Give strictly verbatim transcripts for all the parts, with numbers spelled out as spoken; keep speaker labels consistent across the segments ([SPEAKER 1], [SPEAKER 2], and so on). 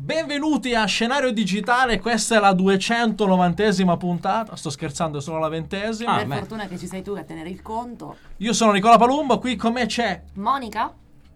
[SPEAKER 1] Benvenuti a Scenario Digitale, questa è la duecentonovantesima puntata, sto scherzando, è solo la ventesima.
[SPEAKER 2] Ah, per
[SPEAKER 1] beh.
[SPEAKER 2] fortuna che ci sei tu a tenere il conto.
[SPEAKER 1] Io sono Nicola Palumbo, qui con me c'è
[SPEAKER 2] Monica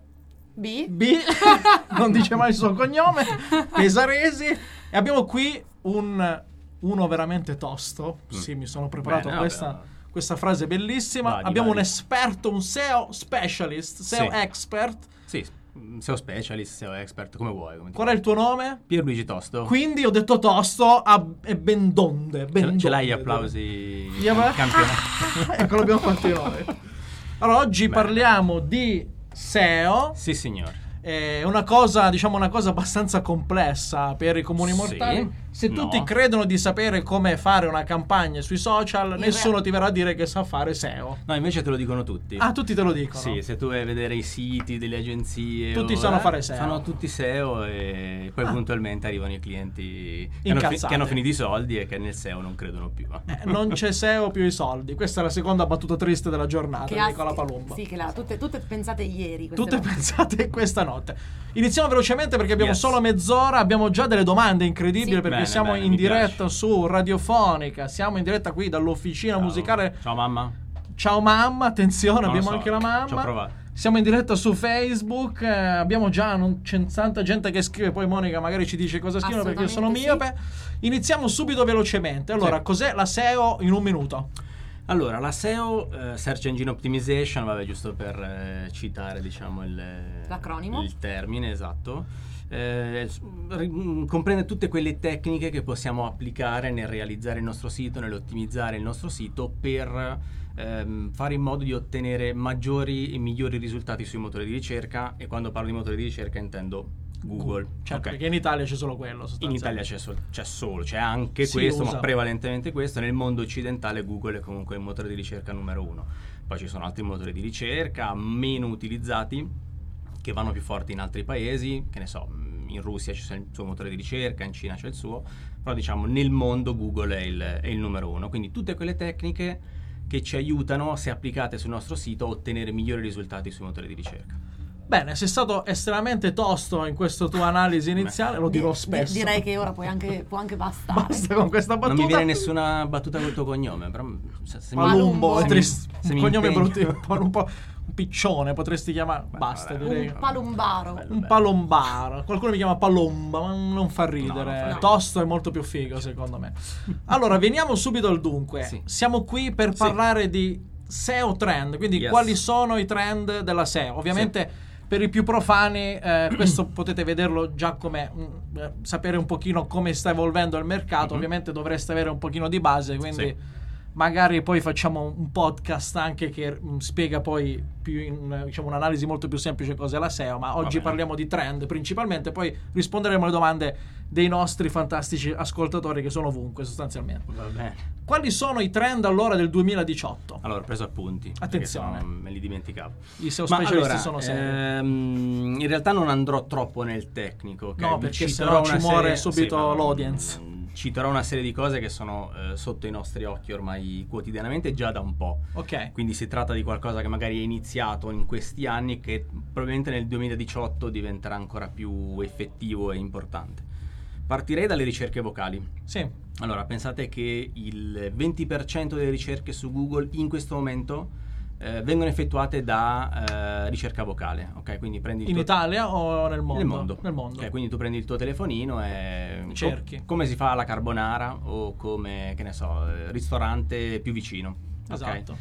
[SPEAKER 2] B.
[SPEAKER 1] B, non dice mai il suo cognome, Pesaresi, e abbiamo qui un uno veramente tosto. Mm. Sì, mi sono preparato
[SPEAKER 3] Bene,
[SPEAKER 1] questa,
[SPEAKER 3] vabbè.
[SPEAKER 1] questa frase bellissima.
[SPEAKER 3] Vadi,
[SPEAKER 1] abbiamo
[SPEAKER 3] vadi.
[SPEAKER 1] un esperto, un S E O specialist, S E O
[SPEAKER 3] Sì.
[SPEAKER 1] expert.
[SPEAKER 3] Sì, S E O specialist, S E O expert, come vuoi. Come ti
[SPEAKER 1] Qual è il tuo nome?
[SPEAKER 3] Pierluigi Tosto.
[SPEAKER 1] Quindi ho detto tosto a, e ben donde, ben
[SPEAKER 3] Ce, ce l'hai gli
[SPEAKER 1] donde.
[SPEAKER 3] applausi
[SPEAKER 1] Gli appla-
[SPEAKER 3] campionati.
[SPEAKER 1] Ecco, l'abbiamo fatti noi. Allora, oggi
[SPEAKER 3] Bene.
[SPEAKER 1] parliamo di S E O.
[SPEAKER 3] Sì, signor.
[SPEAKER 1] È una cosa, diciamo, una cosa abbastanza complessa per i comuni
[SPEAKER 3] Sì,
[SPEAKER 1] mortali. Se
[SPEAKER 3] no.
[SPEAKER 1] tutti credono di sapere come fare una campagna sui social,
[SPEAKER 2] In
[SPEAKER 1] nessuno
[SPEAKER 2] real-
[SPEAKER 1] ti verrà a dire che sa fare S E O.
[SPEAKER 3] No, invece te lo dicono tutti.
[SPEAKER 1] Ah, tutti te lo dicono.
[SPEAKER 3] Sì, se tu vai a vedere i siti delle agenzie,
[SPEAKER 1] Tutti
[SPEAKER 3] o-
[SPEAKER 1] sanno
[SPEAKER 3] eh,
[SPEAKER 1] fare S E O.
[SPEAKER 3] Fanno tutti S E O e poi
[SPEAKER 1] Ah.
[SPEAKER 3] puntualmente arrivano i clienti che hanno, fi-
[SPEAKER 1] Incazzati.
[SPEAKER 3] che hanno finito i soldi e che nel S E O non credono più.
[SPEAKER 1] Eh, non c'è S E O più i soldi. Questa è la seconda battuta triste della giornata di
[SPEAKER 2] ha-
[SPEAKER 1] Nicola Palumbo.
[SPEAKER 2] Sì, che la, tutte, tutte pensate ieri. queste
[SPEAKER 1] Tutte
[SPEAKER 2] volte.
[SPEAKER 1] pensate questa notte. Iniziamo velocemente perché abbiamo
[SPEAKER 3] Yes.
[SPEAKER 1] solo mezz'ora. Abbiamo già delle domande incredibili
[SPEAKER 2] Sì.
[SPEAKER 1] perché
[SPEAKER 3] Bene,
[SPEAKER 1] siamo
[SPEAKER 3] bene,
[SPEAKER 1] in
[SPEAKER 3] mi
[SPEAKER 1] diretta
[SPEAKER 3] piace.
[SPEAKER 1] su Radiofonica. Siamo in diretta qui dall'officina
[SPEAKER 3] Ciao.
[SPEAKER 1] musicale.
[SPEAKER 3] Ciao mamma.
[SPEAKER 1] Ciao mamma, attenzione,
[SPEAKER 3] Non lo
[SPEAKER 1] abbiamo
[SPEAKER 3] so,
[SPEAKER 1] anche la
[SPEAKER 3] ci ho
[SPEAKER 1] mamma.
[SPEAKER 3] provato.
[SPEAKER 1] Siamo in diretta su Facebook. eh, abbiamo già non, c'è tanta gente che scrive. Poi Monica magari ci dice cosa scrivono perché io sono
[SPEAKER 2] Assolutamente
[SPEAKER 1] miope. Iniziamo subito velocemente. Allora,
[SPEAKER 3] Sì.
[SPEAKER 1] cos'è la S E O in un minuto?
[SPEAKER 3] Allora, la S E O, eh, Search Engine Optimization, vabbè, giusto per eh, citare, diciamo, il,
[SPEAKER 2] L'acronimo.
[SPEAKER 3] il termine, esatto, eh, s- ri- comprende tutte quelle tecniche che possiamo applicare nel realizzare il nostro sito, nell'ottimizzare il nostro sito per ehm, fare in modo di ottenere maggiori e migliori risultati sui motori di ricerca, e quando parlo di motori di ricerca intendo Google.
[SPEAKER 1] Certo,
[SPEAKER 3] Ok.
[SPEAKER 1] perché in Italia c'è solo quello.
[SPEAKER 3] In
[SPEAKER 1] sostanzialmente.
[SPEAKER 3] Italia c'è, sol- c'è solo, c'è anche
[SPEAKER 1] Si
[SPEAKER 3] questo,
[SPEAKER 1] usa.
[SPEAKER 3] ma prevalentemente questo. Nel mondo occidentale Google è comunque il motore di ricerca numero uno. Poi ci sono altri motori di ricerca meno utilizzati che vanno più forti in altri paesi, che ne so, in Russia c'è il suo motore di ricerca, in Cina c'è il suo, però diciamo nel mondo Google è il, è il numero uno. Quindi tutte quelle tecniche che ci aiutano, se applicate sul nostro sito, a ottenere migliori risultati sui motori di ricerca.
[SPEAKER 1] Bene, sei stato estremamente tosto in questa tua analisi iniziale, lo dirò
[SPEAKER 2] Di-
[SPEAKER 1] spesso.
[SPEAKER 2] di- direi che ora puoi anche, può anche bastare.
[SPEAKER 1] Basta con questa battuta.
[SPEAKER 3] Non mi viene nessuna battuta col tuo cognome, però se, se mi-
[SPEAKER 1] Palumbo,
[SPEAKER 2] Palumbo.
[SPEAKER 1] è
[SPEAKER 3] se mi-
[SPEAKER 1] trist-
[SPEAKER 3] se
[SPEAKER 1] un
[SPEAKER 3] mi
[SPEAKER 1] cognome
[SPEAKER 3] impegni-
[SPEAKER 1] brutto, un po', un po' un piccione, potresti chiamare.
[SPEAKER 3] Beh,
[SPEAKER 1] Basta,
[SPEAKER 3] vabbè.
[SPEAKER 1] direi.
[SPEAKER 2] Un palumbaro.
[SPEAKER 3] Bello.
[SPEAKER 1] Un palombaro. Qualcuno mi chiama palomba, ma non fa ridere.
[SPEAKER 3] No, non fa ridere.
[SPEAKER 1] Tosto è molto più figo, secondo me. Allora, veniamo subito al dunque.
[SPEAKER 3] Sì.
[SPEAKER 1] Siamo qui per
[SPEAKER 3] Sì.
[SPEAKER 1] parlare di S E O trend, quindi
[SPEAKER 3] Yes.
[SPEAKER 1] quali sono i trend della S E O. Ovviamente per i più profani eh, questo potete vederlo già come mm, eh, sapere un pochino come sta evolvendo il mercato.
[SPEAKER 3] Mhm.
[SPEAKER 1] Ovviamente dovreste avere un pochino di base, quindi
[SPEAKER 3] Sì.
[SPEAKER 1] magari poi facciamo un podcast anche che mm, spiega poi più in, diciamo, un'analisi molto più semplice cos'è la S E O, ma oggi
[SPEAKER 3] bene.
[SPEAKER 1] parliamo di trend principalmente, poi risponderemo alle domande dei nostri fantastici ascoltatori che sono ovunque sostanzialmente.
[SPEAKER 3] Va bene.
[SPEAKER 1] Quali sono i trend allora del duemiladiciotto?
[SPEAKER 3] Allora, ho preso appunti. perché
[SPEAKER 1] Attenzione.
[SPEAKER 3] sennò me li dimenticavo.
[SPEAKER 1] I S E O
[SPEAKER 3] Ma
[SPEAKER 1] specialisti
[SPEAKER 3] allora,
[SPEAKER 1] sono seri.
[SPEAKER 3] ehm, in realtà non andrò troppo nel tecnico, ok?
[SPEAKER 1] No,
[SPEAKER 3] Vi
[SPEAKER 1] perché
[SPEAKER 3] citerò
[SPEAKER 1] sennò ci
[SPEAKER 3] una
[SPEAKER 1] muore
[SPEAKER 3] serie-
[SPEAKER 1] subito
[SPEAKER 3] sì, ma-
[SPEAKER 1] l'audience.
[SPEAKER 3] mm, Citerò una serie di cose che sono eh, sotto i nostri occhi ormai quotidianamente già da un po'.
[SPEAKER 1] Ok.
[SPEAKER 3] Quindi si tratta di qualcosa che magari è iniziato in questi anni e che probabilmente nel duemiladiciotto diventerà ancora più effettivo e importante. Partirei dalle ricerche vocali.
[SPEAKER 1] Sì.
[SPEAKER 3] Allora, pensate che il venti per cento delle ricerche su Google in questo momento eh, vengono effettuate da eh, ricerca vocale, ok? Quindi prendi il
[SPEAKER 1] In
[SPEAKER 3] tuo...
[SPEAKER 1] Italia o nel mondo?
[SPEAKER 3] Nel mondo.
[SPEAKER 1] Nel mondo.
[SPEAKER 3] Ok, quindi tu prendi il tuo telefonino e
[SPEAKER 1] Cerchi.
[SPEAKER 3] co- come si fa alla carbonara o come, che ne so, eh, ristorante più vicino. ok?
[SPEAKER 1] Esatto.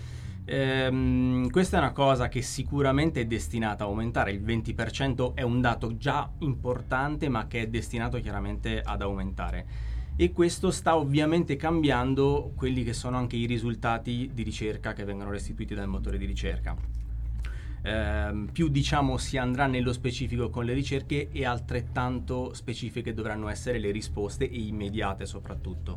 [SPEAKER 3] Ehm, questa è una cosa che sicuramente è destinata a aumentare. Il venti per cento è un dato già importante, ma che è destinato chiaramente ad aumentare. E questo sta ovviamente cambiando quelli che sono anche i risultati di ricerca che vengono restituiti dal motore di ricerca. Ehm, più diciamo si andrà nello specifico con le ricerche, e altrettanto specifiche dovranno essere le risposte, e immediate soprattutto.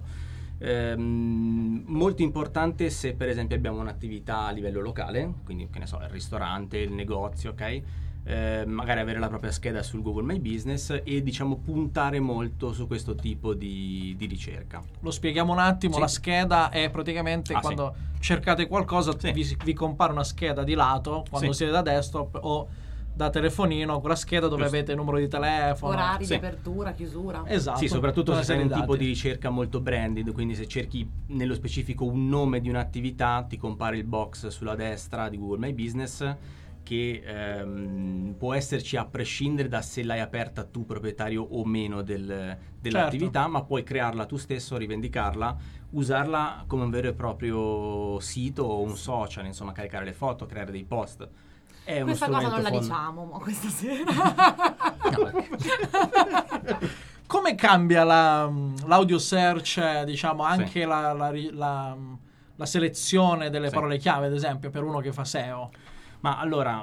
[SPEAKER 3] Ehm, molto importante se per esempio abbiamo un'attività a livello locale, quindi che ne so, il ristorante, il negozio, ok? Eh, magari avere la propria scheda sul Google My Business e diciamo puntare molto su questo tipo di, di ricerca.
[SPEAKER 1] Lo spieghiamo un attimo.
[SPEAKER 3] Sì.
[SPEAKER 1] La scheda è praticamente
[SPEAKER 3] Ah,
[SPEAKER 1] quando cercate qualcosa,
[SPEAKER 3] Sì.
[SPEAKER 1] vi, vi compare una scheda di lato quando
[SPEAKER 3] Sì.
[SPEAKER 1] siete da desktop o da telefonino con la scheda dove
[SPEAKER 3] Giusto.
[SPEAKER 1] avete il numero di telefono,
[SPEAKER 2] Orari
[SPEAKER 3] Sì.
[SPEAKER 2] di apertura, chiusura.
[SPEAKER 1] esatto,
[SPEAKER 3] Sì, soprattutto
[SPEAKER 1] una
[SPEAKER 3] se sei
[SPEAKER 1] serie
[SPEAKER 3] un tipo
[SPEAKER 1] dati.
[SPEAKER 3] di ricerca molto branded, quindi se cerchi nello specifico un nome di un'attività, ti compare il box sulla destra di Google My Business, che ehm, può esserci a prescindere da se l'hai aperta tu proprietario o meno del- dell'attività,
[SPEAKER 1] Certo.
[SPEAKER 3] ma puoi crearla tu stesso, rivendicarla, usarla come un vero e proprio sito o un social, insomma, caricare le foto, creare dei post. È uno
[SPEAKER 2] Questa cosa non la
[SPEAKER 3] strumento
[SPEAKER 2] diciamo mo, questa sera.
[SPEAKER 3] fondamentale.
[SPEAKER 1] Come cambia la, l'audio search, diciamo, anche la, la, ri- la- la selezione delle
[SPEAKER 3] Sì.
[SPEAKER 1] parole chiave, ad esempio, per uno che fa S E O?
[SPEAKER 3] Ma allora,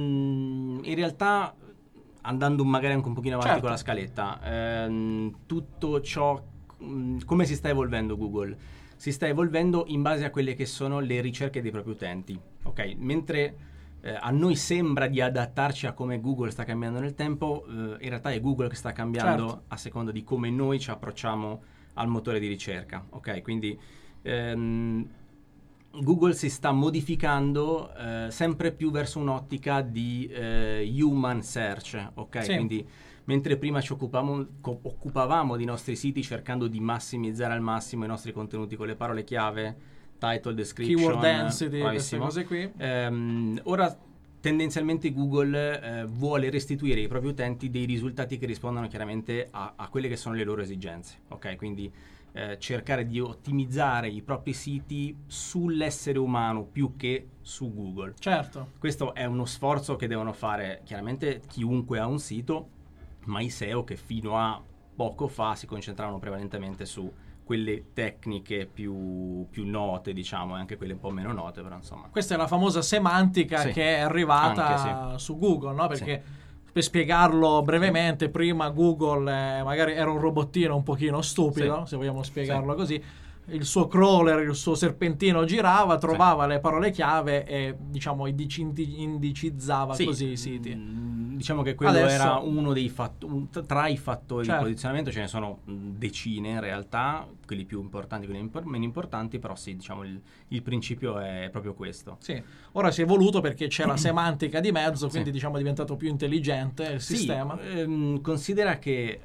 [SPEAKER 3] mh, in realtà, andando magari anche un pochino avanti
[SPEAKER 1] Certo.
[SPEAKER 3] con la scaletta, ehm, tutto ciò, mh, come si sta evolvendo Google? Si sta evolvendo in base a quelle che sono le ricerche dei propri utenti, ok? Mentre eh, a noi sembra di adattarci a come Google sta cambiando nel tempo, eh, in realtà è Google che sta cambiando
[SPEAKER 1] Certo.
[SPEAKER 3] a seconda di come noi ci approcciamo al motore di ricerca, ok? Quindi ehm, Google si sta modificando eh, sempre più verso un'ottica di eh, human search, ok?
[SPEAKER 1] Sì.
[SPEAKER 3] Quindi mentre prima ci occupavamo, co- occupavamo di nostri siti cercando di massimizzare al massimo i nostri contenuti con le parole chiave, title, description,
[SPEAKER 1] Keyword density, queste
[SPEAKER 3] bravissimo.
[SPEAKER 1] cose qui.
[SPEAKER 3] Ehm, ora tendenzialmente Google eh, vuole restituire ai propri utenti dei risultati che rispondono chiaramente a, a quelle che sono le loro esigenze, ok? Quindi eh, cercare di ottimizzare i propri siti sull'essere umano più che su Google.
[SPEAKER 1] Certo.
[SPEAKER 3] Questo è uno sforzo che devono fare chiaramente chiunque ha un sito, ma i S E O che fino a poco fa si concentravano prevalentemente su quelle tecniche più, più note, diciamo, e anche quelle un po' meno note, però insomma.
[SPEAKER 1] Questa è la famosa semantica
[SPEAKER 3] Sì.
[SPEAKER 1] che è arrivata
[SPEAKER 3] Anche
[SPEAKER 1] su Google, no? Perché per spiegarlo brevemente, prima Google eh, magari era un robottino un pochino stupido,
[SPEAKER 3] Sì.
[SPEAKER 1] se vogliamo spiegarlo così. Il suo crawler, il suo serpentino girava, trovava le parole chiave e, diciamo, indici- indicizzava
[SPEAKER 3] Sì,
[SPEAKER 1] così i siti.
[SPEAKER 3] mm, diciamo che quello
[SPEAKER 1] Adesso-
[SPEAKER 3] era uno dei fattori, tra i fattori
[SPEAKER 1] Certo.
[SPEAKER 3] di posizionamento, ce ne sono mm, decine in realtà, quelli più importanti, quelli impor- meno importanti, però sì, diciamo il, il principio è proprio questo.
[SPEAKER 1] Sì. Ora si è evoluto perché c'è la semantica di mezzo, quindi
[SPEAKER 3] Sì.
[SPEAKER 1] diciamo è diventato più intelligente il
[SPEAKER 3] Sì,
[SPEAKER 1] sistema.
[SPEAKER 3] ehm, considera che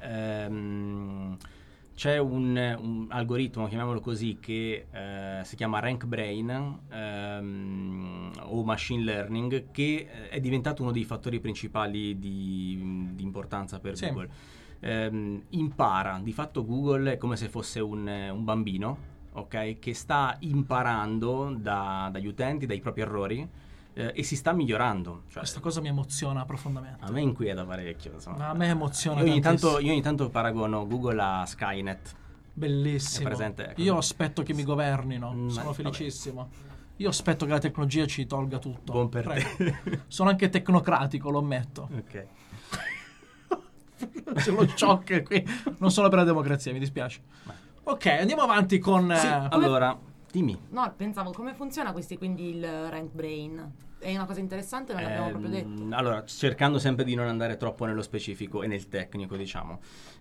[SPEAKER 3] ehm, c'è un, un algoritmo, chiamiamolo così, che eh, si chiama RankBrain ehm, o Machine Learning, che eh, è diventato uno dei fattori principali di, di importanza per
[SPEAKER 1] Sì.
[SPEAKER 3] Google. Ehm, impara, di fatto Google è come se fosse un, un bambino, ok, che sta imparando da- dagli utenti, dai propri errori eh, e si sta migliorando. Cioè,
[SPEAKER 1] Questa cosa mi emoziona profondamente.
[SPEAKER 3] a me inquieta parecchio, insomma.
[SPEAKER 1] A me emoziona
[SPEAKER 3] Io ogni,
[SPEAKER 1] tantissimo.
[SPEAKER 3] tanto, io ogni tanto paragono Google a Skynet.
[SPEAKER 1] Bellissimo.
[SPEAKER 3] È presente, ecco.
[SPEAKER 1] Io aspetto che mi governino,
[SPEAKER 3] Mm,
[SPEAKER 1] sono
[SPEAKER 3] vabbè.
[SPEAKER 1] felicissimo. Io aspetto che la tecnologia ci tolga tutto.
[SPEAKER 3] Buon per
[SPEAKER 1] Prego.
[SPEAKER 3] te.
[SPEAKER 1] Sono anche tecnocratico, lo ammetto.
[SPEAKER 3] Ok.
[SPEAKER 1] C'è lo shock qui. Non sono per la democrazia, mi dispiace. Ok, andiamo avanti con...
[SPEAKER 3] Sì,
[SPEAKER 1] eh,
[SPEAKER 3] allora, dimmi.
[SPEAKER 2] No, pensavo come funziona questi, quindi il rank brain. È una cosa interessante, non l'abbiamo proprio detto.
[SPEAKER 3] Ehm, allora, cercando sempre di non andare troppo nello specifico e nel tecnico, diciamo.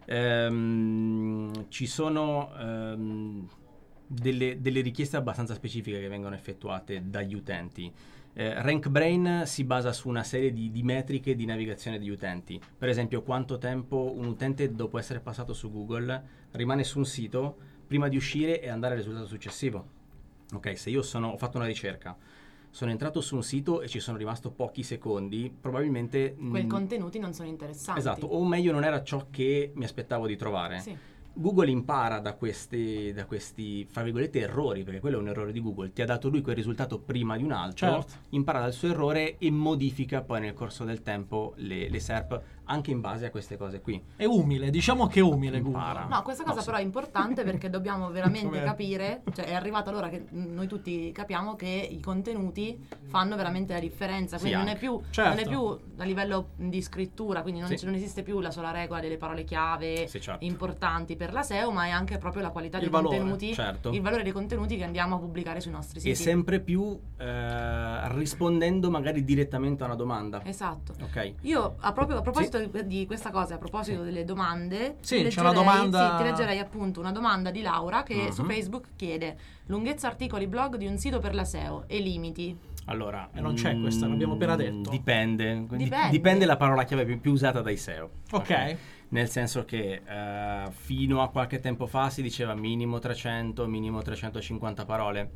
[SPEAKER 3] Ehm, ci sono ehm, delle, delle richieste abbastanza specifiche che vengono effettuate dagli utenti. Eh, RankBrain si basa su una serie di, di metriche di navigazione degli utenti. Per esempio, quanto tempo un utente, dopo essere passato su Google, rimane su un sito prima di uscire e andare al risultato successivo. Ok, se io sono, ho fatto una ricerca, sono entrato su un sito e ci sono rimasto pochi secondi, probabilmente...
[SPEAKER 2] Quei
[SPEAKER 3] mh,
[SPEAKER 2] contenuti non sono interessanti.
[SPEAKER 3] Esatto, o meglio non era ciò che mi aspettavo di trovare.
[SPEAKER 2] Sì.
[SPEAKER 3] Google impara da questi, da questi, fra virgolette, errori, perché quello è un errore di Google. Ti ha dato lui quel risultato prima di un altro,
[SPEAKER 1] Certo.
[SPEAKER 3] impara dal suo errore e modifica poi nel corso del tempo le, le S E R P anche in base a queste cose qui.
[SPEAKER 1] È umile, diciamo che è umile
[SPEAKER 3] Impara.
[SPEAKER 1] Google.
[SPEAKER 2] No, questa cosa
[SPEAKER 3] No, sì.
[SPEAKER 2] però è importante perché dobbiamo veramente
[SPEAKER 1] Come-
[SPEAKER 2] capire, cioè è arrivata l'ora che noi tutti capiamo che i contenuti fanno veramente la differenza, quindi
[SPEAKER 3] Sì,
[SPEAKER 2] non è
[SPEAKER 3] anche.
[SPEAKER 2] più
[SPEAKER 1] Certo.
[SPEAKER 2] non è più a livello di scrittura, quindi non,
[SPEAKER 3] Sì.
[SPEAKER 2] non esiste più la sola regola delle parole chiave
[SPEAKER 3] Sì, certo.
[SPEAKER 2] importanti per la S E O, ma è anche proprio la qualità
[SPEAKER 1] Il
[SPEAKER 2] dei
[SPEAKER 1] valore,
[SPEAKER 2] contenuti,
[SPEAKER 3] certo.
[SPEAKER 2] il valore dei contenuti che andiamo a pubblicare sui nostri siti.
[SPEAKER 3] E sempre più eh, rispondendo magari direttamente a una domanda.
[SPEAKER 2] Esatto.
[SPEAKER 3] Ok.
[SPEAKER 2] Io a, proprio, a proposito di, di questa cosa, a proposito delle domande,
[SPEAKER 1] Sì,
[SPEAKER 2] ti
[SPEAKER 1] c'è una
[SPEAKER 2] leggerei-
[SPEAKER 1] domanda-
[SPEAKER 2] sì, ti leggerei appunto una domanda di Laura che
[SPEAKER 3] Mhm.
[SPEAKER 2] su Facebook chiede lunghezza articoli blog di un sito per la S E O e limiti.
[SPEAKER 3] Allora,
[SPEAKER 1] E non c'è questa, l'abbiamo appena detto.
[SPEAKER 3] Dipende.
[SPEAKER 2] Dipende.
[SPEAKER 3] Dipende la parola chiave più, più usata dai S E O.
[SPEAKER 1] Ok.
[SPEAKER 3] Nel senso che eh, fino a qualche tempo fa si diceva minimo trecento, minimo trecentocinquanta parole.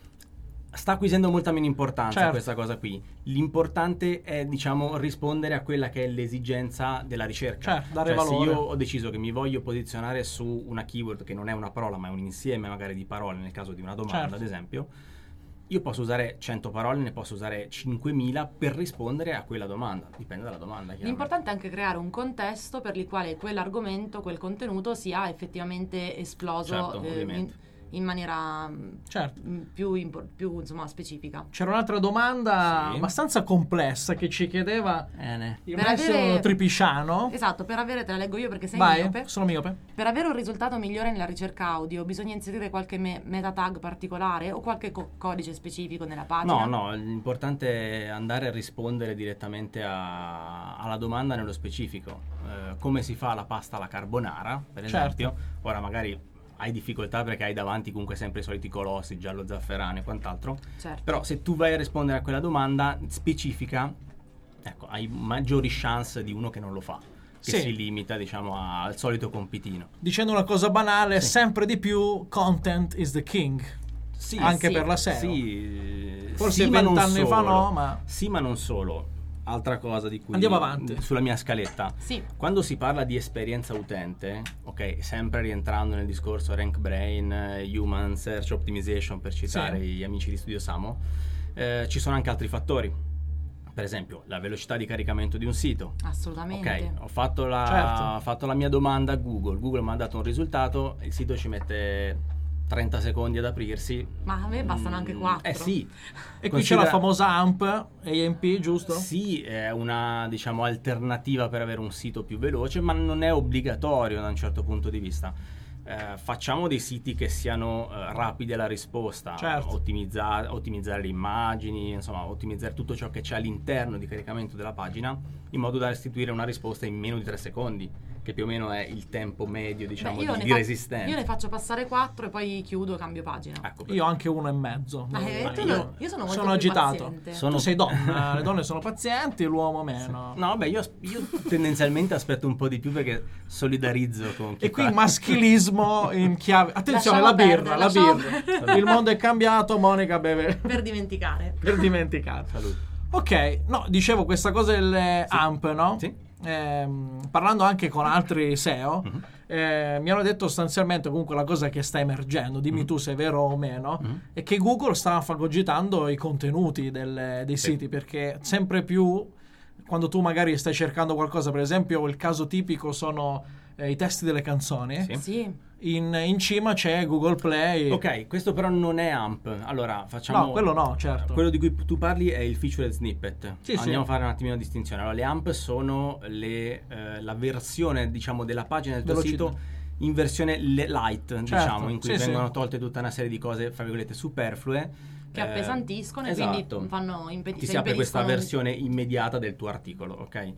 [SPEAKER 3] Sta acquisendo molta meno importanza
[SPEAKER 1] Certo.
[SPEAKER 3] questa cosa qui. L'importante è, diciamo, rispondere a quella che è l'esigenza della ricerca.
[SPEAKER 1] Certo, dare
[SPEAKER 3] Cioè,
[SPEAKER 1] valore.
[SPEAKER 3] se io ho deciso che mi voglio posizionare su una keyword che non è una parola ma è un insieme magari di parole, nel caso di una domanda
[SPEAKER 1] Certo.
[SPEAKER 3] ad esempio, io posso usare cento parole, ne posso usare cinquemila per rispondere a quella domanda. Dipende dalla domanda, chiaramente.
[SPEAKER 2] L'importante è anche creare un contesto per il quale quell'argomento, quel contenuto sia effettivamente esploso
[SPEAKER 3] Certo,
[SPEAKER 2] eh, in,
[SPEAKER 3] ovviamente.
[SPEAKER 2] in maniera mh,
[SPEAKER 1] Certo.
[SPEAKER 2] mh, più, impor- più insomma, specifica.
[SPEAKER 1] C'era un'altra domanda
[SPEAKER 3] Sì.
[SPEAKER 1] abbastanza complessa che ci chiedeva
[SPEAKER 3] Bene.
[SPEAKER 1] il
[SPEAKER 2] Per
[SPEAKER 1] maestro
[SPEAKER 2] avere-
[SPEAKER 1] Tripisciano.
[SPEAKER 2] Esatto, per avere, te la leggo io perché sei
[SPEAKER 1] Vai,
[SPEAKER 2] miope.
[SPEAKER 1] sono miope.
[SPEAKER 2] Per avere un risultato migliore nella ricerca audio bisogna inserire qualche me- meta tag particolare o qualche co- codice specifico nella pagina?
[SPEAKER 3] No, no, l'importante è andare a rispondere direttamente a- alla domanda nello specifico. Eh, come si fa la pasta alla carbonara, per
[SPEAKER 1] Certo.
[SPEAKER 3] esempio. Ora magari hai difficoltà perché hai davanti comunque sempre i soliti colossi, giallo zafferano e quant'altro.
[SPEAKER 2] Certo.
[SPEAKER 3] Però se tu vai a rispondere a quella domanda specifica, ecco, hai maggiori chance di uno che non lo fa, che
[SPEAKER 1] Sì.
[SPEAKER 3] si limita, diciamo, a- al solito compitino.
[SPEAKER 1] Dicendo una cosa banale,
[SPEAKER 3] Sì.
[SPEAKER 1] sempre di più content is the king.
[SPEAKER 3] Sì,
[SPEAKER 1] Anche
[SPEAKER 2] sì.
[SPEAKER 1] per la S E O.
[SPEAKER 3] Sì,
[SPEAKER 1] Forse
[SPEAKER 3] sì, ma non
[SPEAKER 1] vent'anni fa
[SPEAKER 3] solo.
[SPEAKER 1] no, ma...
[SPEAKER 3] Sì, ma non solo. Altra cosa di cui
[SPEAKER 1] Andiamo avanti.
[SPEAKER 3] sulla mia scaletta.
[SPEAKER 2] Sì.
[SPEAKER 3] Quando si parla di esperienza utente, ok, sempre rientrando nel discorso Rank Brain, eh, Human Search Optimization, per citare
[SPEAKER 1] Sì.
[SPEAKER 3] gli amici di Studio Samo, eh, ci sono anche altri fattori. Per esempio, la velocità di caricamento di un sito.
[SPEAKER 2] Assolutamente.
[SPEAKER 3] Ok, ho fatto la,
[SPEAKER 1] Certo.
[SPEAKER 3] ho fatto la mia domanda a Google, Google mi ha dato un risultato, il sito ci mette trenta secondi ad aprirsi.
[SPEAKER 2] Ma a me bastano anche quattro.
[SPEAKER 3] Eh sì.
[SPEAKER 1] E qui c'è la
[SPEAKER 3] Considera-
[SPEAKER 1] famosa A M P, A M P, giusto?
[SPEAKER 3] Sì, è una, diciamo, alternativa per avere un sito più veloce, ma non è obbligatorio da un certo punto di vista. Eh, facciamo dei siti che siano eh, rapidi alla risposta,
[SPEAKER 1] Certo.
[SPEAKER 3] ottimizza- ottimizzare le immagini, insomma, ottimizzare tutto ciò che c'è all'interno di caricamento della pagina, in modo da restituire una risposta in meno di tre secondi, che più o meno è il tempo medio, diciamo,
[SPEAKER 2] Beh, io
[SPEAKER 3] di,
[SPEAKER 2] ne
[SPEAKER 3] di
[SPEAKER 2] fa-
[SPEAKER 3] resistenza.
[SPEAKER 2] Io ne faccio passare quattro e poi chiudo, cambio pagina.
[SPEAKER 3] Ecco,
[SPEAKER 1] Io anche uno e mezzo.
[SPEAKER 2] Ma eh,
[SPEAKER 1] Ma
[SPEAKER 2] tu
[SPEAKER 1] io,
[SPEAKER 2] no- io sono molto più
[SPEAKER 1] agitato.
[SPEAKER 2] paziente.
[SPEAKER 3] Sono-
[SPEAKER 1] Tu sei donna, le donne sono pazienti, l'uomo meno.
[SPEAKER 3] No, beh, io, io tendenzialmente aspetto un po' di più perché solidarizzo con chi
[SPEAKER 1] E qui
[SPEAKER 3] fa-
[SPEAKER 1] maschilismo in chiave. Attenzione,
[SPEAKER 2] Lasciamo
[SPEAKER 1] la birra,
[SPEAKER 2] perdere,
[SPEAKER 1] la
[SPEAKER 2] lasciamo
[SPEAKER 1] birra.
[SPEAKER 2] perdere.
[SPEAKER 1] Il mondo è cambiato, Monica beve
[SPEAKER 2] Per dimenticare.
[SPEAKER 1] per dimenticare.
[SPEAKER 3] Salute.
[SPEAKER 1] Ok, no, dicevo questa cosa delle A M P, no?
[SPEAKER 3] Sì.
[SPEAKER 1] Ehm, parlando anche con altri S E O,
[SPEAKER 3] Mhm.
[SPEAKER 1] eh, mi hanno detto sostanzialmente comunque la cosa che sta emergendo, dimmi
[SPEAKER 3] Mhm.
[SPEAKER 1] tu se è vero o meno,
[SPEAKER 3] Mhm.
[SPEAKER 1] è che Google sta fagocitando i contenuti del- dei
[SPEAKER 3] Sì.
[SPEAKER 1] siti, perché sempre più quando tu magari stai cercando qualcosa, per esempio il caso tipico sono eh, i testi delle canzoni,
[SPEAKER 3] Sì.
[SPEAKER 2] Sì.
[SPEAKER 1] in, in cima c'è Google Play.
[SPEAKER 3] Ok, questo però non è A M P. Allora, facciamo...
[SPEAKER 1] No, quello no, certo.
[SPEAKER 3] Quello di cui tu parli è il featured snippet.
[SPEAKER 1] Sì,
[SPEAKER 3] Andiamo
[SPEAKER 1] sì.
[SPEAKER 3] a fare un attimino di distinzione. Allora, le A M P sono le, eh, la versione, diciamo, della pagina del tuo
[SPEAKER 1] Velocità.
[SPEAKER 3] sito in versione le- light, diciamo, in cui
[SPEAKER 1] Certo, sì,
[SPEAKER 3] vengono
[SPEAKER 1] sì.
[SPEAKER 3] tolte tutta una serie di cose, fra virgolette, superflue.
[SPEAKER 2] Che
[SPEAKER 3] eh,
[SPEAKER 2] appesantiscono e
[SPEAKER 3] esatto.
[SPEAKER 2] quindi fanno impedi-
[SPEAKER 3] Ti
[SPEAKER 2] se
[SPEAKER 3] si apre questa
[SPEAKER 2] impediscono-
[SPEAKER 3] versione immediata del tuo articolo, ok?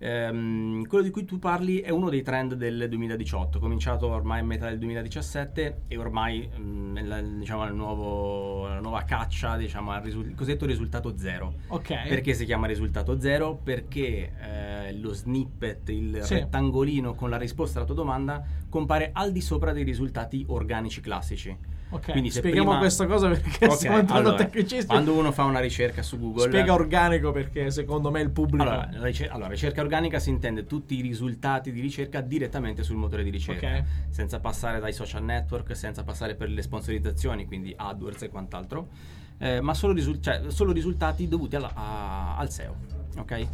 [SPEAKER 3] Ehm, quello di cui tu parli è uno dei trend del duemiladiciotto, cominciato ormai a metà del duemiladiciassette e ormai mh, nella, diciamo, nel nuovo, la nuova caccia, diciamo, al risul- il cosiddetto risultato zero.
[SPEAKER 1] Ok.
[SPEAKER 3] Perché si chiama risultato zero? Perché eh, lo snippet, il
[SPEAKER 1] Sì.
[SPEAKER 3] rettangolino con la risposta alla tua domanda compare al di sopra dei risultati organici classici.
[SPEAKER 1] Ok,
[SPEAKER 3] Quindi se
[SPEAKER 1] spieghiamo
[SPEAKER 3] prima-
[SPEAKER 1] questa cosa perché
[SPEAKER 3] Ok,
[SPEAKER 1] stiamo entrando
[SPEAKER 3] allora,
[SPEAKER 1] tecnicismi.
[SPEAKER 3] quando uno fa una ricerca su Google,
[SPEAKER 1] Spiega organico perché secondo me il pubblico...
[SPEAKER 3] allora, la ricer- allora, ricerca organica si intende tutti i risultati di ricerca direttamente sul motore di ricerca,
[SPEAKER 1] Ok.
[SPEAKER 3] senza passare dai social network, senza passare per le sponsorizzazioni, quindi AdWords e quant'altro, eh, ma solo, risul- cioè, solo risultati dovuti alla- a- al S E O. Ok?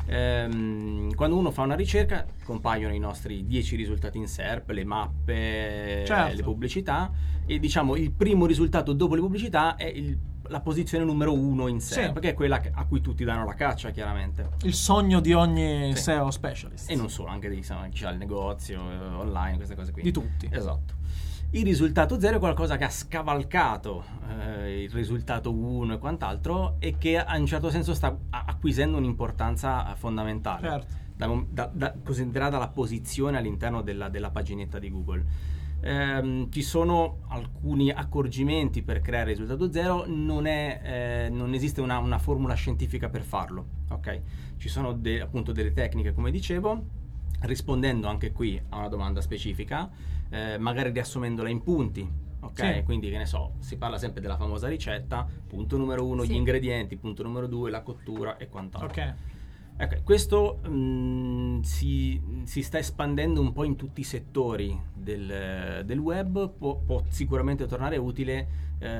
[SPEAKER 3] Ehm, quando uno fa una ricerca compaiono i nostri dieci risultati in S E R P, le mappe,
[SPEAKER 1] Certo.
[SPEAKER 3] le pubblicità, e diciamo il primo risultato dopo le pubblicità è il- la posizione numero uno in S E R P,
[SPEAKER 1] Sì.
[SPEAKER 3] che è quella che- a cui tutti danno la caccia, chiaramente.
[SPEAKER 1] Il sogno di ogni
[SPEAKER 3] Sì.
[SPEAKER 1] S E O specialist.
[SPEAKER 3] E non solo, anche di insomma, chi ha il negozio eh, online, queste cose qui.
[SPEAKER 1] Di tutti.
[SPEAKER 3] Esatto. Il risultato zero è qualcosa che ha scavalcato eh, il risultato uno e quant'altro e che a un certo senso sta a- acquisendo un'importanza fondamentale.
[SPEAKER 1] Certo.
[SPEAKER 3] Da, da, da, considerata la posizione all'interno della, della paginetta di Google. Ehm, ci sono alcuni accorgimenti per creare risultato zero, non, è, eh, non esiste una, una formula scientifica per farlo, ok? Ci sono de- appunto delle tecniche, come dicevo, rispondendo anche qui a una domanda specifica, eh, magari riassumendola in punti, ok?
[SPEAKER 1] Sì.
[SPEAKER 3] Quindi, che ne so, si parla sempre della famosa ricetta, punto numero uno
[SPEAKER 2] Sì.
[SPEAKER 3] gli ingredienti, punto numero due la cottura e quant'altro.
[SPEAKER 1] Ok.
[SPEAKER 3] Ecco, questo mh, si, si sta espandendo un po' in tutti i settori del, del web, può, può sicuramente tornare utile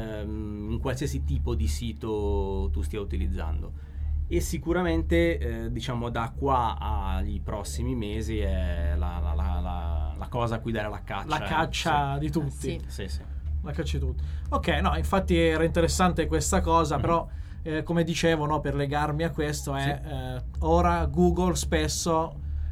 [SPEAKER 3] ehm, in qualsiasi tipo di sito tu stia utilizzando. E sicuramente eh, diciamo da qua ai prossimi mesi è la, la, la, la, la cosa a cui dare la caccia.
[SPEAKER 1] La caccia
[SPEAKER 3] eh.
[SPEAKER 1] di tutti.
[SPEAKER 2] Sì.
[SPEAKER 3] Sì, sì.
[SPEAKER 1] La caccia di tutti. Ok, no, infatti era interessante questa cosa, mm-hmm. però eh, come dicevo, no, per legarmi a questo è
[SPEAKER 3] Sì.
[SPEAKER 1] eh, ora Google spesso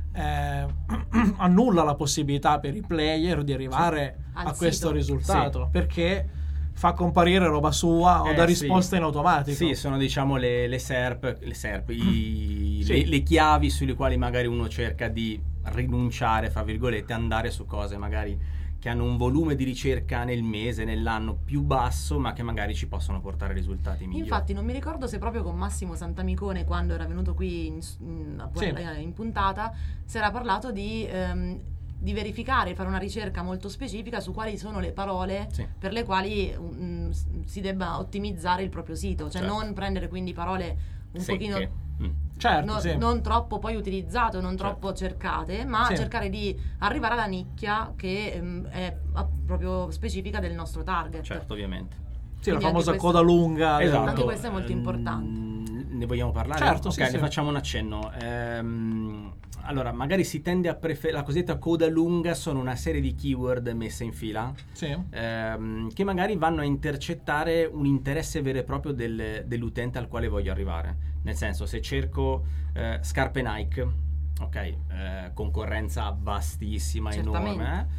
[SPEAKER 1] eh, annulla la possibilità per i player di arrivare
[SPEAKER 2] Sì.
[SPEAKER 1] a
[SPEAKER 2] Al
[SPEAKER 1] questo
[SPEAKER 2] sito.
[SPEAKER 1] risultato,
[SPEAKER 3] Sì.
[SPEAKER 1] perché fa comparire roba sua o
[SPEAKER 3] Eh,
[SPEAKER 1] da risposta
[SPEAKER 3] sì.
[SPEAKER 1] in automatico.
[SPEAKER 3] Sì, sono diciamo le, le SERP, le, SERP i,
[SPEAKER 1] Sì.
[SPEAKER 3] le, le chiavi sulle quali magari uno cerca di rinunciare, fra virgolette, andare su cose magari che hanno un volume di ricerca nel mese, nell'anno più basso, ma che magari ci possono portare risultati migliori.
[SPEAKER 2] Infatti non mi ricordo se proprio con Massimo Santamicone, quando era venuto qui in, in,
[SPEAKER 1] Sì.
[SPEAKER 2] in puntata, si era parlato di, ehm, di verificare, fare una ricerca molto specifica su quali sono le parole
[SPEAKER 3] Sì.
[SPEAKER 2] per le quali um, si debba ottimizzare il proprio sito, cioè
[SPEAKER 3] Certo.
[SPEAKER 2] non prendere quindi parole un
[SPEAKER 3] Secche.
[SPEAKER 2] pochino
[SPEAKER 3] Mm.
[SPEAKER 1] Certo,
[SPEAKER 2] no-
[SPEAKER 1] sì.
[SPEAKER 2] non troppo poi utilizzate, non
[SPEAKER 3] Certo.
[SPEAKER 2] troppo cercate, ma
[SPEAKER 1] Sì.
[SPEAKER 2] cercare di arrivare alla nicchia che ehm, è ah, proprio specifica del nostro target.
[SPEAKER 3] Certo, ovviamente.
[SPEAKER 1] Sì, la
[SPEAKER 2] Quindi
[SPEAKER 1] famosa
[SPEAKER 2] anche
[SPEAKER 1] coda lunga.
[SPEAKER 3] Esatto.
[SPEAKER 2] Anche questo è molto
[SPEAKER 3] Ehm,
[SPEAKER 2] importante.
[SPEAKER 3] Ne vogliamo parlare?
[SPEAKER 1] Certo,
[SPEAKER 3] ok,
[SPEAKER 1] sì,
[SPEAKER 3] ne
[SPEAKER 1] sì.
[SPEAKER 3] facciamo un accenno. Ehm, allora, magari si tende a preferire la cosiddetta coda lunga, sono una serie di keyword messe in fila
[SPEAKER 1] Sì.
[SPEAKER 3] ehm, che magari vanno a intercettare un interesse vero e proprio del- dell'utente al quale voglio arrivare. Nel senso, se cerco eh, scarpe Nike, ok, eh, concorrenza vastissima,
[SPEAKER 2] Certamente.
[SPEAKER 3] enorme, eh,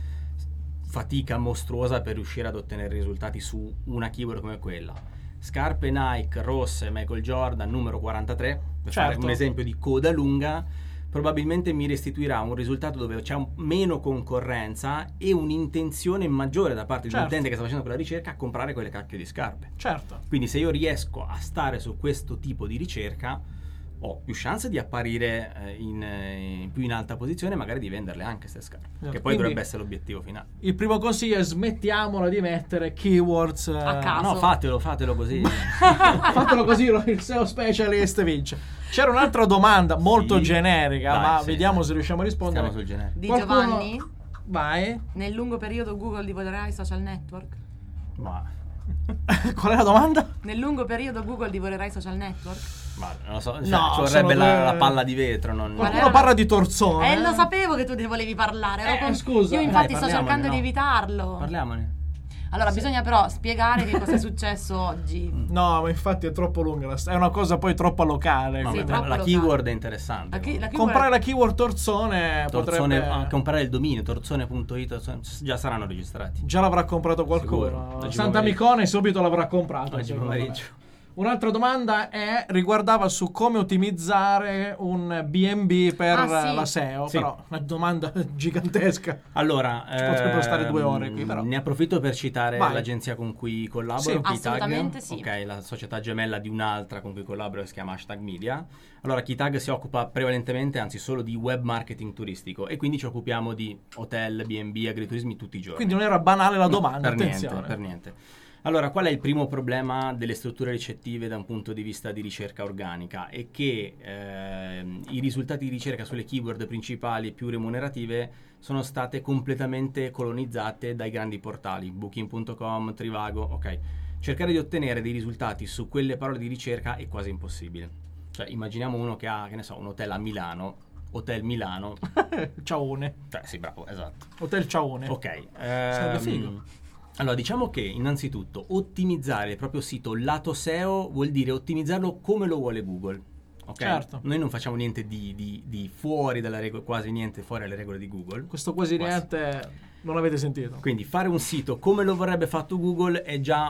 [SPEAKER 3] fatica mostruosa per riuscire ad ottenere risultati su una keyword come quella. Scarpe Nike rosse Michael Jordan numero quarantatré, per fare
[SPEAKER 1] Certo.
[SPEAKER 3] un esempio di coda lunga, probabilmente mi restituirà un risultato dove c'è un- meno concorrenza e un'intenzione maggiore da parte
[SPEAKER 1] Certo.
[SPEAKER 3] dell'utente che sta facendo quella ricerca a comprare quelle cacchio di scarpe.
[SPEAKER 1] Certo.
[SPEAKER 3] Quindi se io riesco a stare su questo tipo di ricerca, ho più chance di apparire eh, in, eh, più in alta posizione e magari di venderle anche queste scarpe,
[SPEAKER 1] Esatto.
[SPEAKER 3] che poi
[SPEAKER 1] Quindi-
[SPEAKER 3] dovrebbe essere l'obiettivo finale.
[SPEAKER 1] Il primo consiglio è smettiamola di mettere keywords eh,
[SPEAKER 2] A caso.
[SPEAKER 3] No, fatelo, fatelo così.
[SPEAKER 1] Fatelo così, il S E O specialist vince. C'era un'altra domanda molto
[SPEAKER 3] Sì.
[SPEAKER 1] generica,
[SPEAKER 3] Dai,
[SPEAKER 1] ma
[SPEAKER 3] sì.
[SPEAKER 1] vediamo se riusciamo a rispondere.
[SPEAKER 3] Stiamo sul generico.
[SPEAKER 2] Di
[SPEAKER 1] Qualcuno-
[SPEAKER 2] Giovanni,
[SPEAKER 1] Vai.
[SPEAKER 2] nel lungo periodo Google divorerà i social network?
[SPEAKER 3] Ma,
[SPEAKER 1] Qual è la domanda?
[SPEAKER 2] Nel lungo periodo Google divorerà i social network?
[SPEAKER 3] ma non lo so, cioè,
[SPEAKER 1] No,
[SPEAKER 3] ci vorrebbe
[SPEAKER 1] sono
[SPEAKER 3] la,
[SPEAKER 1] due-
[SPEAKER 3] la palla di vetro. Non...
[SPEAKER 2] Qual
[SPEAKER 1] Qualcuno
[SPEAKER 2] era?
[SPEAKER 1] parla di torzone.
[SPEAKER 2] Eh, lo sapevo che tu ne volevi parlare. ero
[SPEAKER 1] Eh,
[SPEAKER 2] con-
[SPEAKER 1] scusa.
[SPEAKER 2] Io infatti
[SPEAKER 3] Dai,
[SPEAKER 2] sto
[SPEAKER 3] parliamone,
[SPEAKER 2] cercando
[SPEAKER 3] no.
[SPEAKER 2] di evitarlo.
[SPEAKER 3] Parliamone.
[SPEAKER 2] Allora, bisogna però spiegare che cosa è successo oggi.
[SPEAKER 1] No, ma infatti è troppo lunga. la st- È una cosa poi troppo locale.
[SPEAKER 3] No,
[SPEAKER 2] Sì,
[SPEAKER 3] ma
[SPEAKER 1] quindi-
[SPEAKER 2] troppo
[SPEAKER 3] la
[SPEAKER 2] locale.
[SPEAKER 3] keyword è interessante.
[SPEAKER 2] La chi- la keyword-
[SPEAKER 1] Comprare la keyword torzone,
[SPEAKER 3] Torzone,
[SPEAKER 1] potrebbe...
[SPEAKER 3] ah, comprare il dominio torzone punto it, torzone- già saranno registrati.
[SPEAKER 1] Già l'avrà comprato qualcuno.
[SPEAKER 3] Sicuro. Oggi
[SPEAKER 1] Sant'Amicone subito l'avrà comprato.
[SPEAKER 3] Oggi
[SPEAKER 1] secondo me.
[SPEAKER 3] pomeriggio.
[SPEAKER 1] Un'altra domanda è riguardava su come ottimizzare un B and B per
[SPEAKER 2] Ah, sì.
[SPEAKER 1] la S E O,
[SPEAKER 3] Sì.
[SPEAKER 1] però una domanda gigantesca.
[SPEAKER 3] Allora,
[SPEAKER 1] Ci potrebbero stare
[SPEAKER 3] ehm,
[SPEAKER 1] due ore qui, però.
[SPEAKER 3] ne approfitto per citare
[SPEAKER 1] Vai.
[SPEAKER 3] l'agenzia con cui collaboro,
[SPEAKER 1] Sì.
[SPEAKER 3] Keytag.
[SPEAKER 2] Assolutamente sì.
[SPEAKER 3] Ok, la società gemella di un'altra con cui collaboro che si chiama Hashtag Media. Allora, Keytag si occupa prevalentemente, anzi solo di web marketing turistico e quindi ci occupiamo di hotel, B and B, agriturismi tutti i giorni.
[SPEAKER 1] Quindi non era banale la
[SPEAKER 3] No,
[SPEAKER 1] domanda,
[SPEAKER 3] per
[SPEAKER 1] attenzione.
[SPEAKER 3] niente, per niente. Allora, qual è il primo problema delle strutture ricettive da un punto di vista di ricerca organica? È che ehm, i risultati di ricerca sulle keyword principali più remunerative sono state completamente colonizzate dai grandi portali, booking punto com, Trivago, ok. Cercare di ottenere dei risultati su quelle parole di ricerca è quasi impossibile. Cioè, immaginiamo uno che ha, che ne so, un hotel a Milano, Hotel Milano,
[SPEAKER 1] Ciaone.
[SPEAKER 3] cioè sì, bravo, esatto.
[SPEAKER 1] Hotel Ciaone.
[SPEAKER 3] Ok,
[SPEAKER 1] Sarebbe
[SPEAKER 3] ehm,
[SPEAKER 1] figo.
[SPEAKER 3] allora diciamo che innanzitutto ottimizzare il proprio sito lato S E O vuol dire ottimizzarlo come lo vuole Google. Ok?
[SPEAKER 1] Certo.
[SPEAKER 3] Noi non facciamo niente di, di- di fuori dalle regole, quasi niente fuori dalle regole di Google.
[SPEAKER 1] Questo quasi
[SPEAKER 3] Quasi.
[SPEAKER 1] niente non l'avete sentito.
[SPEAKER 3] Quindi fare un sito come lo vorrebbe fatto Google è già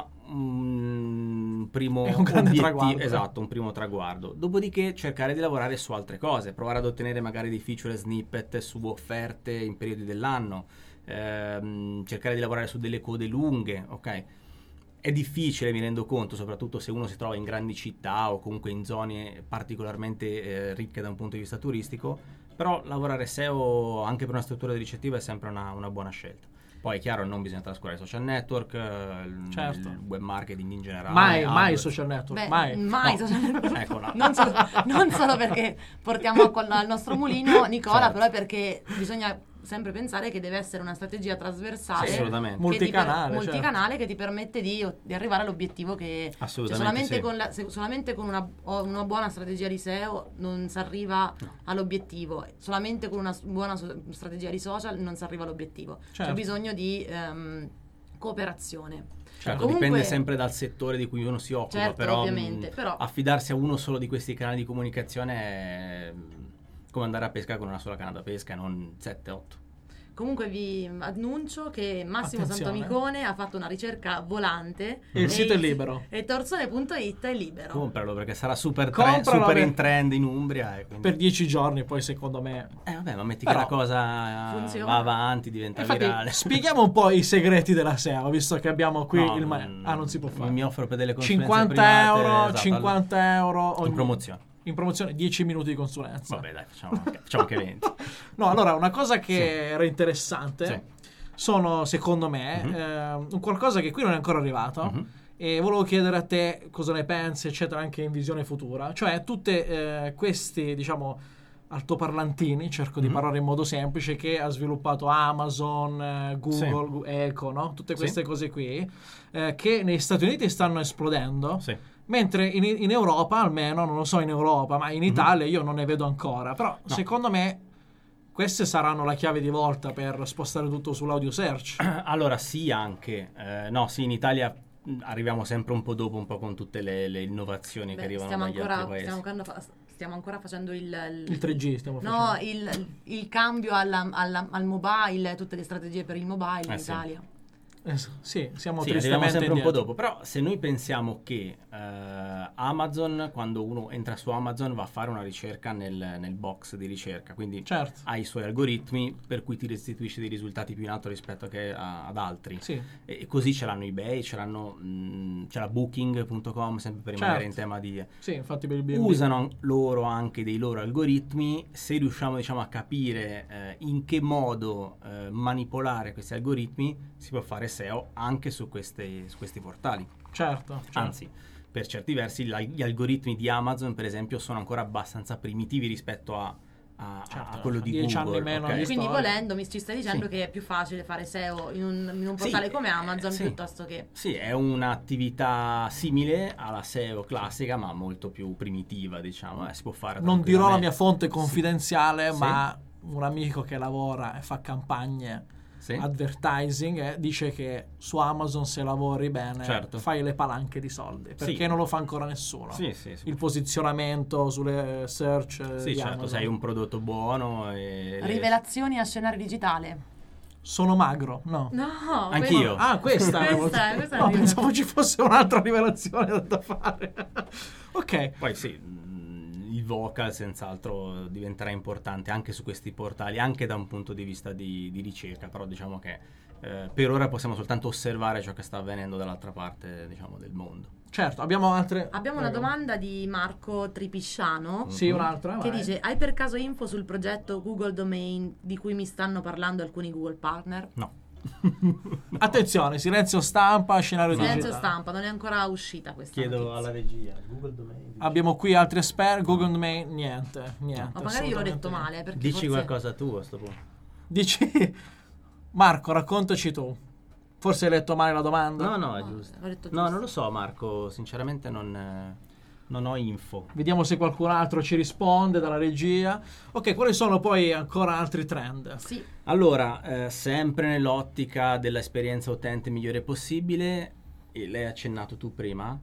[SPEAKER 3] un primo
[SPEAKER 1] È un grande
[SPEAKER 3] obiettivo,
[SPEAKER 1] traguardo.
[SPEAKER 3] esatto, un primo traguardo. Dopodiché cercare di lavorare su altre cose, provare ad ottenere magari dei feature snippet su offerte in periodi dell'anno. ehm, cercare di lavorare su delle code lunghe, ok? È difficile, mi rendo conto, soprattutto se uno si trova in grandi città o comunque in zone particolarmente eh, ricche da un punto di vista turistico, però lavorare S E O anche per una struttura ricettiva è sempre una, una buona scelta. Poi è chiaro, non bisogna trascurare i social network, il,
[SPEAKER 1] certo.
[SPEAKER 3] il web marketing in generale.
[SPEAKER 1] Mai,
[SPEAKER 3] AdWords.
[SPEAKER 1] mai social network,
[SPEAKER 2] Beh,
[SPEAKER 1] mai.
[SPEAKER 2] mai
[SPEAKER 3] No.
[SPEAKER 2] social network.
[SPEAKER 3] Ecco, no.
[SPEAKER 2] non, solo, non solo perché portiamo acqua al al nostro mulino, Nicola,
[SPEAKER 3] Certo.
[SPEAKER 2] però è perché bisogna sempre pensare che deve essere una strategia trasversale,
[SPEAKER 3] Sì, assolutamente.
[SPEAKER 2] che ti per-
[SPEAKER 1] Multicanale,
[SPEAKER 2] multicanale
[SPEAKER 1] certo.
[SPEAKER 2] che ti permette di, di arrivare all'obiettivo che cioè,
[SPEAKER 3] Assolutamente
[SPEAKER 2] solamente,
[SPEAKER 3] sì.
[SPEAKER 2] con la, se- solamente con una, o- una buona strategia di S E O non si arriva
[SPEAKER 3] No.
[SPEAKER 2] all'obiettivo, solamente con una s- buona so- strategia di social non si arriva all'obiettivo.
[SPEAKER 1] Certo.
[SPEAKER 2] C'è bisogno di ehm, cooperazione.
[SPEAKER 3] Certo,
[SPEAKER 2] Comunque-
[SPEAKER 3] dipende sempre dal settore di cui uno si occupa,
[SPEAKER 2] Certo,
[SPEAKER 3] però,
[SPEAKER 2] ovviamente,
[SPEAKER 3] mh,
[SPEAKER 2] però-
[SPEAKER 3] affidarsi a uno solo di questi canali di comunicazione è mh, come andare a pescare con una sola canna da pesca e non sette otto.
[SPEAKER 2] Comunque vi annuncio che Massimo
[SPEAKER 1] Attenzione.
[SPEAKER 2] Santomicone ha fatto una ricerca volante
[SPEAKER 1] E il sito è libero.
[SPEAKER 2] e torzone punto it è libero.
[SPEAKER 3] Compralo perché sarà super, tre-
[SPEAKER 1] Compralo
[SPEAKER 3] super
[SPEAKER 1] per-
[SPEAKER 3] in trend in Umbria. E quindi...
[SPEAKER 1] Per dieci giorni, poi secondo me.
[SPEAKER 3] Eh vabbè, ma metti
[SPEAKER 1] Però
[SPEAKER 3] che la cosa
[SPEAKER 2] funziona.
[SPEAKER 3] va avanti, diventa
[SPEAKER 1] Infatti,
[SPEAKER 3] virale.
[SPEAKER 1] spieghiamo un po' i segreti della S E O, visto che abbiamo qui
[SPEAKER 3] No,
[SPEAKER 1] il ma-
[SPEAKER 3] mm,
[SPEAKER 1] Ah, non si può fare.
[SPEAKER 3] Mi offro per delle consulenze
[SPEAKER 1] cinquanta
[SPEAKER 3] private,
[SPEAKER 1] euro,
[SPEAKER 3] esatto,
[SPEAKER 1] cinquanta euro
[SPEAKER 3] in
[SPEAKER 1] ogni-
[SPEAKER 3] promozione.
[SPEAKER 1] In promozione, dieci minuti di consulenza.
[SPEAKER 3] Vabbè, dai, facciamo anche, facciamo anche venti.
[SPEAKER 1] No, allora, una cosa che
[SPEAKER 3] Sì.
[SPEAKER 1] era interessante
[SPEAKER 3] Sì.
[SPEAKER 1] sono, secondo me,
[SPEAKER 3] Mhm.
[SPEAKER 1] eh, un qualcosa che qui non è ancora arrivato.
[SPEAKER 3] Mhm.
[SPEAKER 1] E volevo chiedere a te cosa ne pensi, eccetera, anche in visione futura. Cioè, tutte eh, questi, diciamo, altoparlantini, cerco di
[SPEAKER 3] Mhm.
[SPEAKER 1] parlare in modo semplice, che ha sviluppato Amazon, eh, Google,
[SPEAKER 3] Sì.
[SPEAKER 1] Gu- Echo, no? Tutte
[SPEAKER 3] Sì.
[SPEAKER 1] queste cose qui, eh, che negli Stati Uniti stanno esplodendo.
[SPEAKER 3] Sì.
[SPEAKER 1] Mentre in, in Europa, almeno, non lo so in Europa, ma in Italia io non ne vedo ancora. Però,
[SPEAKER 3] No.
[SPEAKER 1] secondo me, queste saranno la chiave di volta per spostare tutto sull'audio search.
[SPEAKER 3] Allora sì, anche. Eh, no, sì, in Italia mh, arriviamo sempre un po' dopo, un po' con tutte le, le innovazioni
[SPEAKER 2] Beh,
[SPEAKER 3] che arrivano
[SPEAKER 2] stiamo,
[SPEAKER 3] dagli
[SPEAKER 2] ancora,
[SPEAKER 3] altri paesi.
[SPEAKER 2] stiamo, ancora fa- stiamo ancora facendo il, il-
[SPEAKER 1] Il tre G stiamo
[SPEAKER 2] no,
[SPEAKER 1] facendo.
[SPEAKER 2] il, il cambio alla- alla- al mobile, tutte le strategie per il mobile
[SPEAKER 3] Eh,
[SPEAKER 2] in
[SPEAKER 3] sì.
[SPEAKER 2] Italia.
[SPEAKER 1] Eh, sì, siamo
[SPEAKER 3] Sì, arriviamo
[SPEAKER 1] tristemente
[SPEAKER 3] sempre un po'
[SPEAKER 1] indietro.
[SPEAKER 3] dopo, però se noi pensiamo che eh, Amazon, quando uno entra su Amazon va a fare una ricerca nel, nel box di ricerca, quindi
[SPEAKER 1] Certo.
[SPEAKER 3] ha i suoi algoritmi per cui ti restituisce dei risultati più in alto rispetto che a- ad altri.
[SPEAKER 1] Sì.
[SPEAKER 3] E, e così ce l'hanno eBay, ce l'hanno mh, ce l'ha booking punto com, sempre per rimanere
[SPEAKER 1] Certo.
[SPEAKER 3] in tema di...
[SPEAKER 1] Sì, infatti per il B and B.
[SPEAKER 3] Usano an- loro anche dei loro algoritmi. Se riusciamo, diciamo, a capire eh, in che modo eh, manipolare questi algoritmi, si può fare S E O anche su, queste, su questi portali.
[SPEAKER 1] Certo, certo.
[SPEAKER 3] Anzi, per certi versi la- gli algoritmi di Amazon, per esempio, sono ancora abbastanza primitivi rispetto a, a-
[SPEAKER 1] Certo,
[SPEAKER 3] a quello di
[SPEAKER 1] dieci
[SPEAKER 3] Google.
[SPEAKER 1] anni meno
[SPEAKER 3] ok?
[SPEAKER 1] di-
[SPEAKER 2] Quindi
[SPEAKER 1] storia.
[SPEAKER 2] volendo mi ci stai dicendo
[SPEAKER 3] Sì.
[SPEAKER 2] che è più facile fare S E O in un, in un
[SPEAKER 3] Sì,
[SPEAKER 2] portale come
[SPEAKER 3] eh,
[SPEAKER 2] Amazon
[SPEAKER 3] sì.
[SPEAKER 2] piuttosto che...
[SPEAKER 3] Sì, è un'attività simile alla S E O classica, ma molto più primitiva, diciamo. Eh, si può fare
[SPEAKER 1] Non dirò la mia
[SPEAKER 3] tranquillamente.
[SPEAKER 1] fonte confidenziale,
[SPEAKER 3] Sì.
[SPEAKER 1] ma un amico che lavora e fa campagne
[SPEAKER 3] Sì.
[SPEAKER 1] advertising eh, dice che su Amazon, se lavori bene,
[SPEAKER 3] Certo.
[SPEAKER 1] fai le palanche di soldi. Perché
[SPEAKER 3] Sì.
[SPEAKER 1] non lo fa ancora nessuno.
[SPEAKER 3] Sì, sì, sì.
[SPEAKER 1] Il posizionamento sulle search eh,
[SPEAKER 3] Sì,
[SPEAKER 1] di
[SPEAKER 3] certo,
[SPEAKER 1] Amazon.
[SPEAKER 3] sei un prodotto buono e...
[SPEAKER 2] Rivelazioni a scenario digitale.
[SPEAKER 1] Sono magro? No.
[SPEAKER 2] No,
[SPEAKER 3] Anch'io.
[SPEAKER 1] Ah, questa,
[SPEAKER 2] Questa è- questa è
[SPEAKER 1] no,
[SPEAKER 2] la
[SPEAKER 1] pensavo ci fosse un'altra rivelazione da fare. Ok.
[SPEAKER 3] Poi sì, mh, il vocal senz'altro diventerà importante anche su questi portali, anche da un punto di vista di, di ricerca, però diciamo che eh, per ora possiamo soltanto osservare ciò che sta avvenendo dall'altra parte, diciamo, del mondo.
[SPEAKER 1] Certo, abbiamo altre...
[SPEAKER 2] Abbiamo una
[SPEAKER 1] Prego.
[SPEAKER 2] domanda di Marco Tripisciano
[SPEAKER 1] Sì, un'altra.
[SPEAKER 2] che
[SPEAKER 1] vai.
[SPEAKER 2] dice: hai per caso info sul progetto Google Domain di cui mi stanno parlando alcuni Google partner?
[SPEAKER 3] No.
[SPEAKER 1] Attenzione, silenzio stampa, scenario
[SPEAKER 2] Silenzio
[SPEAKER 1] digitale.
[SPEAKER 2] stampa, non è ancora uscita questa notizia.
[SPEAKER 3] regia, Google Domain.
[SPEAKER 1] Abbiamo qui altri esperti, Google Domain, niente, niente.
[SPEAKER 2] Ma magari io l'ho detto
[SPEAKER 1] assolutamente
[SPEAKER 2] male, perché
[SPEAKER 3] Dici
[SPEAKER 2] forse...
[SPEAKER 3] qualcosa tu a sto punto.
[SPEAKER 1] Dici... Marco, raccontaci tu. Forse hai letto male la domanda?
[SPEAKER 3] No, no, è
[SPEAKER 2] No,
[SPEAKER 3] giusto.
[SPEAKER 2] l'ho detto
[SPEAKER 3] No,
[SPEAKER 2] giusto.
[SPEAKER 3] non lo so, Marco, sinceramente non, eh, non ho info.
[SPEAKER 1] Vediamo se qualcun altro ci risponde dalla regia. Ok, quali sono poi ancora altri trend?
[SPEAKER 2] Sì,
[SPEAKER 3] Allora, eh, sempre nell'ottica dell'esperienza utente migliore possibile, e l'hai accennato tu prima,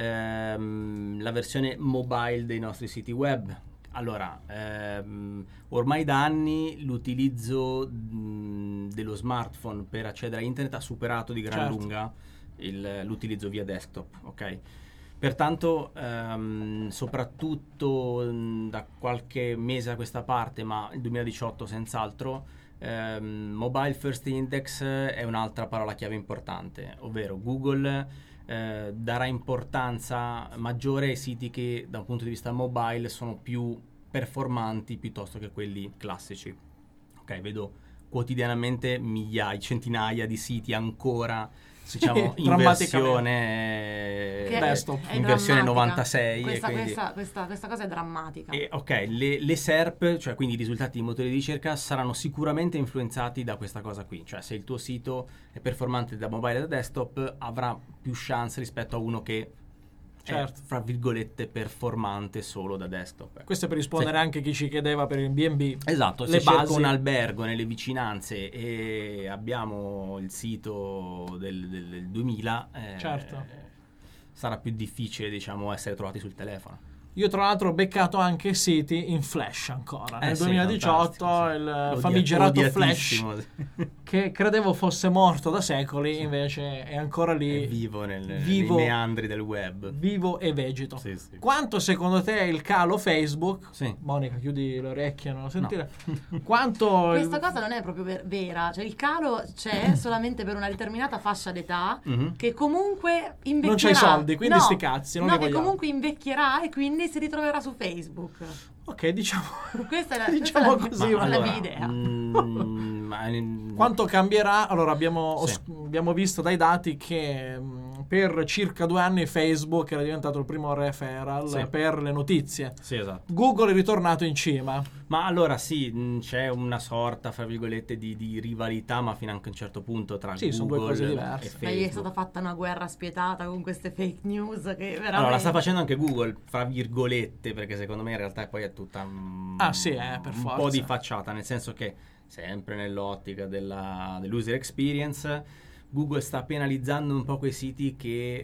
[SPEAKER 3] ehm, la versione mobile dei nostri siti web. Allora, ehm, ormai da anni l'utilizzo mh, dello smartphone per accedere a internet ha superato di gran
[SPEAKER 1] Certo.
[SPEAKER 3] lunga il- l'utilizzo via desktop, ok? Pertanto, ehm, soprattutto mh, da qualche mese a questa parte, ma il duemiladiciotto senz'altro, Um, mobile first index è un'altra parola chiave importante, ovvero Google eh, darà importanza maggiore ai siti che da un punto di vista mobile sono più performanti piuttosto che quelli classici. Ok, vedo quotidianamente migliaia, centinaia di siti ancora, diciamo, in versione
[SPEAKER 2] Che
[SPEAKER 1] desktop,
[SPEAKER 2] è
[SPEAKER 3] in versione
[SPEAKER 2] drammatica.
[SPEAKER 3] novantasei.
[SPEAKER 2] Questa,
[SPEAKER 3] e quindi,
[SPEAKER 2] questa, questa, questa cosa è drammatica.
[SPEAKER 3] e, ok, le, le S E R P, cioè quindi i risultati di motori di ricerca, saranno sicuramente influenzati da questa cosa qui. Cioè se il tuo sito è performante da mobile e da desktop, avrà più chance rispetto a uno che
[SPEAKER 1] Certo.
[SPEAKER 3] è, fra virgolette, performante solo da desktop.
[SPEAKER 1] Questo è per rispondere
[SPEAKER 3] Sì.
[SPEAKER 1] anche a chi ci chiedeva per il B and B.
[SPEAKER 3] Esatto,
[SPEAKER 1] le
[SPEAKER 3] se cerco
[SPEAKER 1] basi.
[SPEAKER 3] un albergo nelle vicinanze e abbiamo il sito del, del, del duemila, eh,
[SPEAKER 1] Certo.
[SPEAKER 3] sarà più difficile, diciamo, essere trovati sul telefono.
[SPEAKER 1] Io tra l'altro ho beccato anche siti in Flash ancora.
[SPEAKER 3] Eh
[SPEAKER 1] Nel
[SPEAKER 3] sì,
[SPEAKER 1] duemiladiciotto
[SPEAKER 3] fantastico, sì.
[SPEAKER 1] il
[SPEAKER 3] Odia-
[SPEAKER 1] famigerato Flash,
[SPEAKER 3] odiatissimo.
[SPEAKER 1] che credevo fosse morto da secoli, invece è ancora lì,
[SPEAKER 3] È vivo, nel,
[SPEAKER 1] vivo,
[SPEAKER 3] nei meandri del web.
[SPEAKER 1] vivo e vegeto.
[SPEAKER 3] Sì, sì.
[SPEAKER 1] Quanto secondo te il calo Facebook?
[SPEAKER 3] Sì.
[SPEAKER 1] Monica, chiudi le orecchie, non lo sentire. Quanto il-
[SPEAKER 2] Questa cosa non è proprio ver- vera, cioè il calo c'è solamente per una determinata fascia d'età
[SPEAKER 3] Mhm.
[SPEAKER 2] che comunque invecchierà.
[SPEAKER 1] Non c'hai soldi, quindi
[SPEAKER 2] no,
[SPEAKER 1] sti cazzi, non
[SPEAKER 2] no,
[SPEAKER 1] li
[SPEAKER 2] che
[SPEAKER 1] vogliamo.
[SPEAKER 2] comunque invecchierà e quindi si ritroverà su Facebook.
[SPEAKER 1] Ok, diciamo
[SPEAKER 2] Questa è la,
[SPEAKER 1] Diciamo
[SPEAKER 2] questa è la-
[SPEAKER 1] così,
[SPEAKER 2] questa è la
[SPEAKER 1] allora,
[SPEAKER 2] mia idea.
[SPEAKER 3] mm, ma-
[SPEAKER 1] quanto cambierà. Allora abbiamo,
[SPEAKER 3] Sì.
[SPEAKER 1] os- abbiamo visto dai dati che mh, per circa due anni Facebook era diventato il primo referral
[SPEAKER 3] Sì.
[SPEAKER 1] per le notizie.
[SPEAKER 3] Sì, esatto.
[SPEAKER 1] Google è ritornato in cima.
[SPEAKER 3] Ma allora sì, mh, c'è una sorta, fra virgolette, di, di rivalità, ma fino anche a un certo punto tra
[SPEAKER 1] Sì, sono due
[SPEAKER 3] Google
[SPEAKER 1] cose
[SPEAKER 3] e
[SPEAKER 1] diverse.
[SPEAKER 2] Ma gli è stata
[SPEAKER 3] Facebook.
[SPEAKER 2] fatta una guerra spietata con queste fake news che veramente...
[SPEAKER 3] Allora, la sta facendo anche Google, fra virgolette, perché secondo me in realtà poi è tutta un,
[SPEAKER 1] Ah, sì, eh, per
[SPEAKER 3] un
[SPEAKER 1] forza.
[SPEAKER 3] po' di facciata, nel senso che sempre nell'ottica della, dell'user experience, Google sta penalizzando un po' quei siti che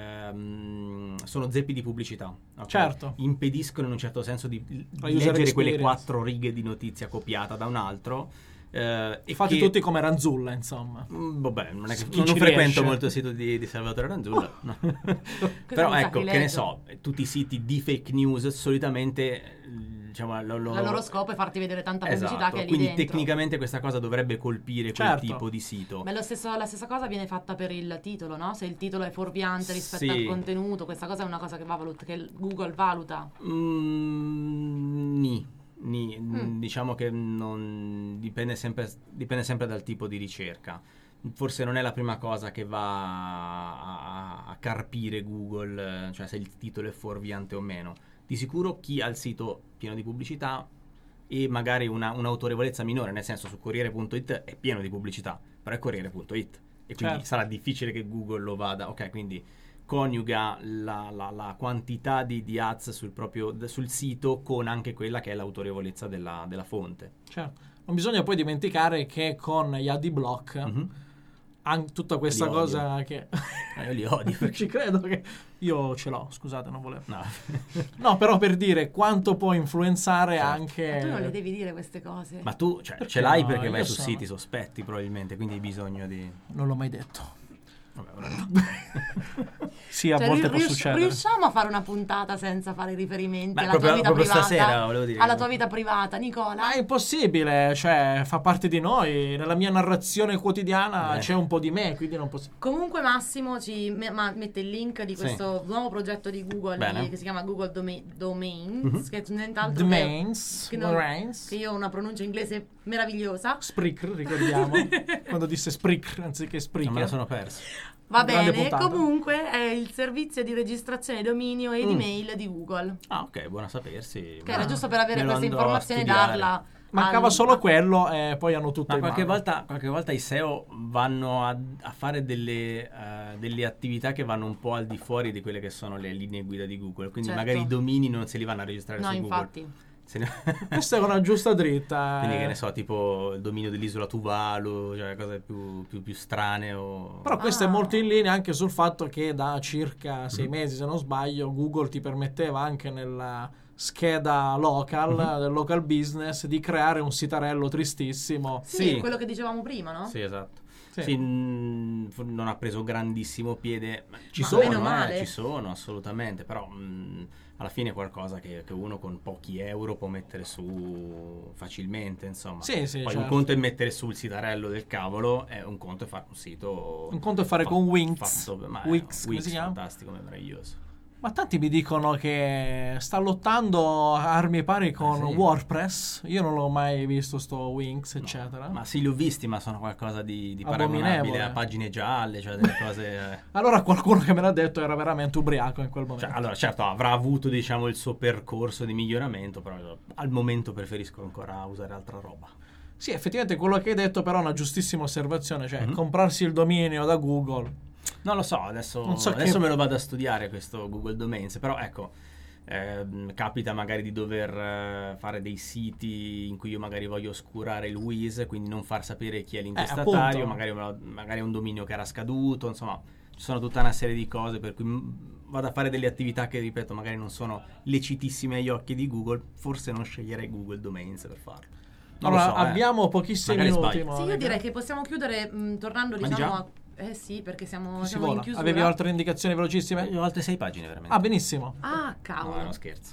[SPEAKER 3] ehm, sono zeppi di pubblicità. Ok?
[SPEAKER 1] Certo.
[SPEAKER 3] Impediscono in un certo senso di, di
[SPEAKER 1] La user
[SPEAKER 3] leggere quelle
[SPEAKER 1] experience.
[SPEAKER 3] quattro righe di notizia copiata da un altro. Eh, e
[SPEAKER 1] Fatti
[SPEAKER 3] che-
[SPEAKER 1] tutti come Ranzulla, insomma.
[SPEAKER 3] Mm, Vabbè, non è che
[SPEAKER 1] Chi
[SPEAKER 3] non
[SPEAKER 1] ci
[SPEAKER 3] frequento
[SPEAKER 1] riesce?
[SPEAKER 3] molto il sito di, di Salvatore Ranzulla, no.
[SPEAKER 2] è
[SPEAKER 3] Però
[SPEAKER 2] un
[SPEAKER 3] ecco, che ne
[SPEAKER 2] sacrilegio.
[SPEAKER 3] so, tutti i siti di fake news solitamente, eh, diciamo, lo- lo-
[SPEAKER 2] La loro scopo è farti vedere tanta pubblicità
[SPEAKER 3] Esatto,
[SPEAKER 2] che è lì
[SPEAKER 3] quindi
[SPEAKER 2] dentro.
[SPEAKER 3] tecnicamente questa cosa dovrebbe colpire quel
[SPEAKER 1] Certo.
[SPEAKER 3] tipo di sito.
[SPEAKER 2] Ma è lo stesso- la stessa cosa viene fatta per il titolo, no? Se il titolo è fuorviante rispetto
[SPEAKER 3] Sì.
[SPEAKER 2] al contenuto, questa cosa è una cosa che, va valut- che Google valuta.
[SPEAKER 3] Mm, ni. Ni,
[SPEAKER 2] Mm.
[SPEAKER 3] Diciamo che non dipende sempre, dipende sempre dal tipo di ricerca. Forse non è la prima cosa che va a, a carpire Google, eh, cioè se il titolo è fuorviante o meno. Di sicuro chi ha il sito pieno di pubblicità e magari una, un'autorevolezza minore, nel senso su Corriere punto it è pieno di pubblicità, però è Corriere punto it e quindi
[SPEAKER 1] Certo.
[SPEAKER 3] sarà difficile che Google lo vada, ok, quindi coniuga la, la- la quantità di, di ads sul proprio sul sito con anche quella che è l'autorevolezza della, della fonte.
[SPEAKER 1] Certo. Non bisogna poi dimenticare che con gli ad block
[SPEAKER 3] Mhm.
[SPEAKER 1] an- tutta questa
[SPEAKER 3] Li odio.
[SPEAKER 1] cosa che
[SPEAKER 3] Eh, io li odio perché
[SPEAKER 1] ci credo che io ce l'ho, scusate, non volevo.
[SPEAKER 3] no.
[SPEAKER 1] No, però per dire quanto può influenzare
[SPEAKER 3] Certo.
[SPEAKER 1] anche
[SPEAKER 2] Ma tu non le devi dire queste cose.
[SPEAKER 3] Ma tu cioè,
[SPEAKER 1] Perché
[SPEAKER 3] ce l'hai
[SPEAKER 1] no?
[SPEAKER 3] perché vai
[SPEAKER 1] Io
[SPEAKER 3] su
[SPEAKER 1] sono-
[SPEAKER 3] siti sospetti probabilmente, quindi hai bisogno di
[SPEAKER 1] non l'ho mai detto.
[SPEAKER 3] vabbè, ora-
[SPEAKER 1] Sì, a
[SPEAKER 2] Cioè,
[SPEAKER 1] volte
[SPEAKER 2] ri-
[SPEAKER 1] può
[SPEAKER 2] rius-
[SPEAKER 1] succedere.
[SPEAKER 2] riusciamo a fare una puntata senza fare riferimenti
[SPEAKER 3] Beh,
[SPEAKER 2] alla
[SPEAKER 3] proprio-
[SPEAKER 2] tua vita
[SPEAKER 3] proprio
[SPEAKER 2] privata?
[SPEAKER 3] stasera, volevo dire.
[SPEAKER 2] Alla tua vita privata, Nicola?
[SPEAKER 1] Ma è impossibile, cioè fa parte di noi, nella mia narrazione quotidiana
[SPEAKER 3] Eh.
[SPEAKER 1] c'è un po' di me, quindi non posso.
[SPEAKER 2] Comunque Massimo ci me- ma- mette il link di
[SPEAKER 3] Sì.
[SPEAKER 2] questo nuovo progetto di Google
[SPEAKER 3] Bene.
[SPEAKER 2] di- che si chiama Google Doma- Domains,
[SPEAKER 3] Mhm.
[SPEAKER 2] che è nient'altro
[SPEAKER 1] Domains,
[SPEAKER 2] che, che, non-
[SPEAKER 1] Domains.
[SPEAKER 2] che io ho una pronuncia inglese meravigliosa.
[SPEAKER 1] Spreaker, ricordiamo, quando disse Spreaker anziché
[SPEAKER 3] non me la
[SPEAKER 1] Spreaker.
[SPEAKER 3] sono perso.
[SPEAKER 2] Va
[SPEAKER 1] Grande
[SPEAKER 2] bene,
[SPEAKER 1] puntata.
[SPEAKER 2] comunque è il servizio di registrazione dominio e di
[SPEAKER 3] Mm.
[SPEAKER 2] mail di Google.
[SPEAKER 3] Ah, ok, buono a sapersi.
[SPEAKER 2] Che era giusto per avere
[SPEAKER 3] Me lo
[SPEAKER 2] questa
[SPEAKER 3] andrò a
[SPEAKER 2] informazione e
[SPEAKER 3] studiare.
[SPEAKER 2] darla.
[SPEAKER 1] Mancava
[SPEAKER 2] al-
[SPEAKER 1] solo quello e poi hanno tutto
[SPEAKER 3] Ma
[SPEAKER 1] in
[SPEAKER 3] qualche
[SPEAKER 1] mano.
[SPEAKER 3] volta, qualche volta i S E O vanno a, a fare delle, eh, delle attività che vanno un po' al di fuori di quelle che sono le linee guida di Google. Quindi
[SPEAKER 2] Certo.
[SPEAKER 3] magari i domini non se li vanno a registrare
[SPEAKER 2] No,
[SPEAKER 3] su
[SPEAKER 2] infatti.
[SPEAKER 3] Google. Se ne-
[SPEAKER 1] Questa è una giusta dritta.
[SPEAKER 3] Quindi
[SPEAKER 1] eh.
[SPEAKER 3] che ne so, tipo il dominio dell'isola Tuvalu, cioè cose più, più, più strane o...
[SPEAKER 1] Però questo
[SPEAKER 2] Ah.
[SPEAKER 1] è molto in linea anche sul fatto che da circa sei
[SPEAKER 3] Mhm.
[SPEAKER 1] mesi, se non sbaglio, Google ti permetteva anche nella scheda local,
[SPEAKER 3] Mhm.
[SPEAKER 1] del local business, di creare un sitarello tristissimo.
[SPEAKER 2] Sì,
[SPEAKER 3] Sì.
[SPEAKER 2] è quello che dicevamo prima, no?
[SPEAKER 3] Sì, esatto.
[SPEAKER 1] Sì.
[SPEAKER 3] Sì, mh, f- non ha preso grandissimo piede. Ci
[SPEAKER 2] Ma
[SPEAKER 3] sono,
[SPEAKER 2] meno
[SPEAKER 3] eh,
[SPEAKER 2] male.
[SPEAKER 3] ci sono assolutamente, però mh, alla fine è qualcosa che, che uno con pochi euro può mettere su facilmente, insomma.
[SPEAKER 1] Sì, sì,
[SPEAKER 3] Poi
[SPEAKER 1] certo.
[SPEAKER 3] un conto è mettere su il sitarello del cavolo, e un conto è fare un sito.
[SPEAKER 1] Un conto è fare
[SPEAKER 3] fa-
[SPEAKER 1] con Wix.
[SPEAKER 3] fatto- ma è-
[SPEAKER 1] Wix, come
[SPEAKER 3] Wix,
[SPEAKER 1] si chiama?
[SPEAKER 3] fantastico, è meraviglioso.
[SPEAKER 1] Ma tanti mi dicono che sta lottando a armi pari con
[SPEAKER 3] Ah, sì?
[SPEAKER 1] WordPress. Io non l'ho mai visto sto Wix, eccetera.
[SPEAKER 3] Ma sì, li ho visti, ma sono qualcosa di, di
[SPEAKER 1] Abominevole.
[SPEAKER 3] paragonabile a pagine gialle, cioè delle cose. eh.
[SPEAKER 1] Allora qualcuno che me l'ha detto era veramente ubriaco in quel momento.
[SPEAKER 3] Cioè, allora, certo, avrà avuto, diciamo, il suo percorso di miglioramento, però al momento preferisco ancora usare altra roba.
[SPEAKER 1] Sì, effettivamente quello che hai detto però è una giustissima osservazione, cioè
[SPEAKER 3] Mhm.
[SPEAKER 1] comprarsi il dominio da Google.
[SPEAKER 3] Non lo so, adesso,
[SPEAKER 1] Non so
[SPEAKER 3] adesso
[SPEAKER 1] che-
[SPEAKER 3] me lo vado a studiare questo Google Domains, però ecco, ehm, capita magari di dover eh, fare dei siti in cui io magari voglio oscurare il Wiz, quindi non far sapere chi è l'intestatario,
[SPEAKER 1] Eh, appunto.
[SPEAKER 3] magari, me lo- magari è un dominio che era scaduto, insomma, ci sono tutta una serie di cose per cui mm, vado a fare delle attività che, ripeto, magari non sono lecitissime agli occhi di Google, forse non sceglierei Google Domains per farlo. Non
[SPEAKER 1] Allora,
[SPEAKER 3] lo so, eh.
[SPEAKER 1] abbiamo pochissimi
[SPEAKER 3] Magari
[SPEAKER 1] minuti.
[SPEAKER 3] sbaglio.
[SPEAKER 2] Sì, io
[SPEAKER 1] Monica.
[SPEAKER 2] direi che possiamo chiudere mh, tornando,
[SPEAKER 3] Ma di
[SPEAKER 2] diciamo,
[SPEAKER 3] già?
[SPEAKER 2] a... Eh sì, perché siamo,
[SPEAKER 1] Si
[SPEAKER 2] siamo in
[SPEAKER 1] vola.
[SPEAKER 2] chiusura.
[SPEAKER 1] Avevi altre indicazioni velocissime?
[SPEAKER 3] Io ho altre sei pagine, veramente.
[SPEAKER 1] Ah, benissimo.
[SPEAKER 2] Ah,
[SPEAKER 3] No,
[SPEAKER 2] cavolo.
[SPEAKER 3] è uno scherzo.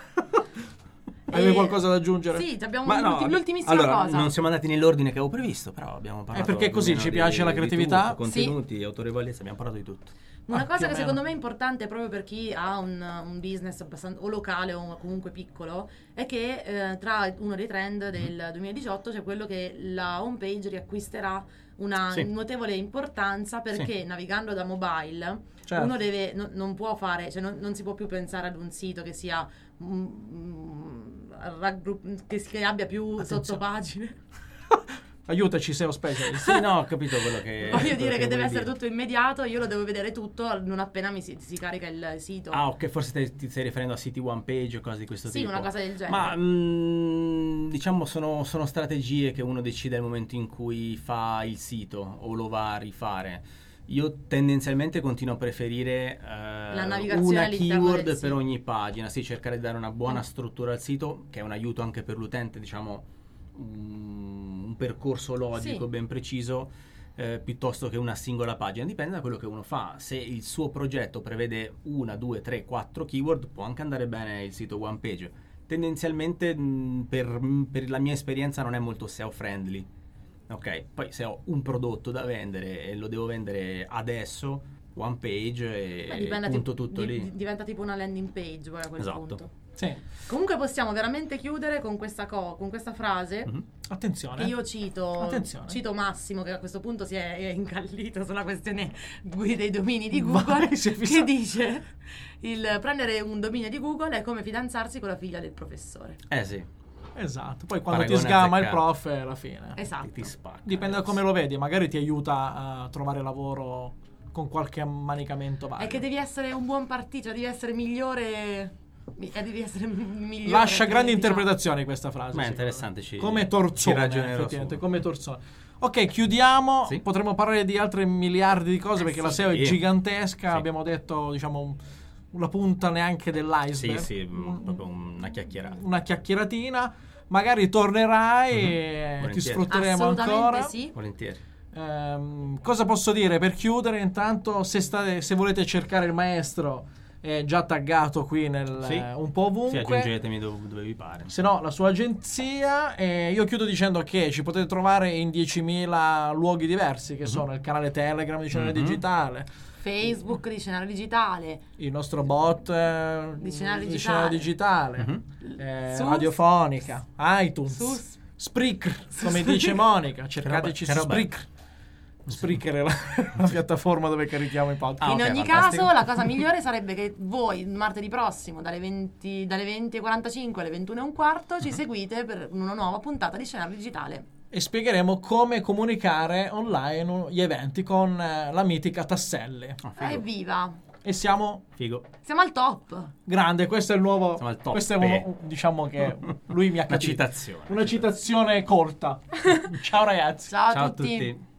[SPEAKER 1] Avevi
[SPEAKER 2] Eh,
[SPEAKER 1] qualcosa da aggiungere?
[SPEAKER 2] Sì, abbiamo
[SPEAKER 3] Ma no,
[SPEAKER 2] l'ultim- l'ultimissima
[SPEAKER 3] allora,
[SPEAKER 2] cosa.
[SPEAKER 3] non siamo andati nell'ordine che avevo previsto, però abbiamo parlato
[SPEAKER 1] perché così
[SPEAKER 3] più o
[SPEAKER 1] ci
[SPEAKER 3] meno
[SPEAKER 1] piace la
[SPEAKER 3] di
[SPEAKER 1] creatività.
[SPEAKER 3] tutto, contenuti, autorevolezza, abbiamo parlato di tutto.
[SPEAKER 2] Una
[SPEAKER 1] Ah,
[SPEAKER 2] cosa
[SPEAKER 1] più o
[SPEAKER 2] che
[SPEAKER 1] meno.
[SPEAKER 2] secondo me è importante proprio per chi ha un, un business abbastanza o locale o comunque piccolo è che eh, tra uno dei trend del duemiladiciotto c'è quello che la home page riacquisterà una
[SPEAKER 3] Sì.
[SPEAKER 2] notevole importanza perché navigando da mobile
[SPEAKER 1] Certo.
[SPEAKER 2] uno deve no- non può fare, cioè non, non si può più pensare ad un sito che sia mm, mm, raggrupp- che, che abbia più
[SPEAKER 1] Attenzione.
[SPEAKER 2] sottopagine.
[SPEAKER 1] Aiutaci, S E O specialist.
[SPEAKER 3] Sì, no, ho capito quello che
[SPEAKER 2] Voglio
[SPEAKER 3] quello
[SPEAKER 2] dire che, deve
[SPEAKER 3] vuoi
[SPEAKER 2] essere
[SPEAKER 3] dire.
[SPEAKER 2] tutto immediato, io lo devo vedere tutto non appena mi si, si carica il sito.
[SPEAKER 3] Ah, ok, forse te- ti stai riferendo a siti one page o cose di questo
[SPEAKER 2] Sì,
[SPEAKER 3] tipo.
[SPEAKER 2] una cosa del genere.
[SPEAKER 3] Ma mm, diciamo sono, sono strategie che uno decide al momento in cui fa il sito o lo va a rifare. Io tendenzialmente continuo a preferire eh,
[SPEAKER 2] La navigazione
[SPEAKER 3] una
[SPEAKER 2] all'interno
[SPEAKER 3] keyword
[SPEAKER 2] del
[SPEAKER 3] per
[SPEAKER 2] sito.
[SPEAKER 3] ogni pagina, sì, cercare di dare una buona
[SPEAKER 2] Mm.
[SPEAKER 3] struttura al sito, che è un aiuto anche per l'utente, diciamo un, un percorso logico
[SPEAKER 2] Sì.
[SPEAKER 3] ben preciso, eh, piuttosto che una singola pagina. Dipende da quello che uno fa. Se il suo progetto prevede una, due, tre, quattro keyword, può anche andare bene il sito one page. Tendenzialmente mh, per, per la mia esperienza non è molto S E O friendly. Ok, poi se ho un prodotto da vendere e lo devo vendere adesso, one page
[SPEAKER 2] Beh,
[SPEAKER 3] e
[SPEAKER 2] diventa,
[SPEAKER 3] punto
[SPEAKER 2] tipo,
[SPEAKER 3] tutto
[SPEAKER 2] di-
[SPEAKER 3] lì.
[SPEAKER 2] di- diventa tipo una landing page poi a quel
[SPEAKER 3] Esatto.
[SPEAKER 2] punto.
[SPEAKER 1] Sì.
[SPEAKER 2] Comunque possiamo veramente chiudere con questa, co- con questa frase
[SPEAKER 3] Mhm.
[SPEAKER 1] Attenzione.
[SPEAKER 2] che io cito,
[SPEAKER 1] Attenzione.
[SPEAKER 2] cito Massimo che a questo punto si è, è incallito sulla questione gui- dei domini di
[SPEAKER 1] Vai,
[SPEAKER 2] Google
[SPEAKER 1] si è
[SPEAKER 2] che
[SPEAKER 1] fissato.
[SPEAKER 2] dice il prendere un dominio di Google è come fidanzarsi con la figlia del professore.
[SPEAKER 3] Eh sì,
[SPEAKER 1] Esatto. Poi quando ti
[SPEAKER 3] Paragone
[SPEAKER 1] sgama il
[SPEAKER 3] azzeccato.
[SPEAKER 1] prof è la fine.
[SPEAKER 2] Esatto.
[SPEAKER 3] ti, ti spacca.
[SPEAKER 1] Dipende da come lo vedi. Magari ti aiuta a trovare lavoro con qualche ammanicamento vario.
[SPEAKER 2] È che devi essere un buon partito, cioè devi essere migliore. mi- eh, devi essere migliore.
[SPEAKER 1] Lascia grandi
[SPEAKER 2] diciamo.
[SPEAKER 1] interpretazioni questa frase.
[SPEAKER 3] Ma è
[SPEAKER 1] secondo
[SPEAKER 3] interessante,
[SPEAKER 1] me.
[SPEAKER 3] ci-
[SPEAKER 1] Come Torzone,
[SPEAKER 3] ci ragionerò
[SPEAKER 1] effettivamente,
[SPEAKER 3] su.
[SPEAKER 1] come Torzone. Ok, chiudiamo.
[SPEAKER 3] Sì.
[SPEAKER 1] Potremmo parlare di altre miliardi di cose
[SPEAKER 2] Eh,
[SPEAKER 1] perché
[SPEAKER 2] sì.
[SPEAKER 1] la S E O è
[SPEAKER 3] Sì.
[SPEAKER 1] gigantesca.
[SPEAKER 3] Sì.
[SPEAKER 1] Abbiamo detto, diciamo, un- la punta neanche
[SPEAKER 3] Sì,
[SPEAKER 1] dell'iceberg.
[SPEAKER 3] sì,
[SPEAKER 1] Un-
[SPEAKER 3] proprio una chiacchierata.
[SPEAKER 1] una chiacchieratina. Magari tornerai
[SPEAKER 3] Mhm.
[SPEAKER 1] e ti
[SPEAKER 3] Volentieri.
[SPEAKER 1] sfrutteremo
[SPEAKER 2] Assolutamente
[SPEAKER 1] ancora.
[SPEAKER 2] sì.
[SPEAKER 3] Volentieri.
[SPEAKER 1] Ehm, cosa posso dire per chiudere? Intanto, se, state, se volete cercare il maestro, è già taggato qui nel,
[SPEAKER 3] Sì.
[SPEAKER 1] eh, un po'
[SPEAKER 3] Sì,
[SPEAKER 1] ovunque.
[SPEAKER 3] aggiungetemi dove, dove vi pare.
[SPEAKER 1] Se no, la sua agenzia. E io chiudo dicendo che ci potete trovare in diecimila luoghi diversi, che sono il canale Telegram di Dizionario
[SPEAKER 3] Mhm.
[SPEAKER 1] Digitale,
[SPEAKER 2] Facebook, dizionario digitale,
[SPEAKER 1] il nostro bot eh,
[SPEAKER 2] Dizionario
[SPEAKER 1] Dizionario digitale,
[SPEAKER 3] Mhm.
[SPEAKER 1] eh,
[SPEAKER 2] Sus-
[SPEAKER 1] radiofonica, iTunes,
[SPEAKER 2] Sus-
[SPEAKER 1] Spreaker, come dice Monica, cercateci
[SPEAKER 3] Che
[SPEAKER 1] su
[SPEAKER 3] roba-
[SPEAKER 1] Spreaker. Spreaker è la, la piattaforma dove carichiamo i podcast.
[SPEAKER 3] Ah,
[SPEAKER 2] in
[SPEAKER 3] ok,
[SPEAKER 2] ogni
[SPEAKER 3] fantastico.
[SPEAKER 2] caso, la cosa migliore sarebbe che voi martedì prossimo dalle venti, dalle venti e quarantacinque alle ventuno e un quarto ci seguite per una nuova puntata di Dizionario Digitale.
[SPEAKER 1] E spiegheremo come comunicare online gli eventi con eh, la mitica Tasselli.
[SPEAKER 3] Ah, figo.
[SPEAKER 2] Evviva!
[SPEAKER 1] E siamo
[SPEAKER 3] Figo.
[SPEAKER 2] Siamo al top!
[SPEAKER 1] grande, questo è il nuovo.
[SPEAKER 3] Siamo al top.
[SPEAKER 1] Questo è un, diciamo che lui mi ha
[SPEAKER 3] Una
[SPEAKER 1] capito.
[SPEAKER 3] citazione.
[SPEAKER 1] Una citazione corta. Ciao ragazzi.
[SPEAKER 2] Ciao,
[SPEAKER 3] Ciao
[SPEAKER 2] a
[SPEAKER 3] a
[SPEAKER 2] tutti.
[SPEAKER 3] tutti.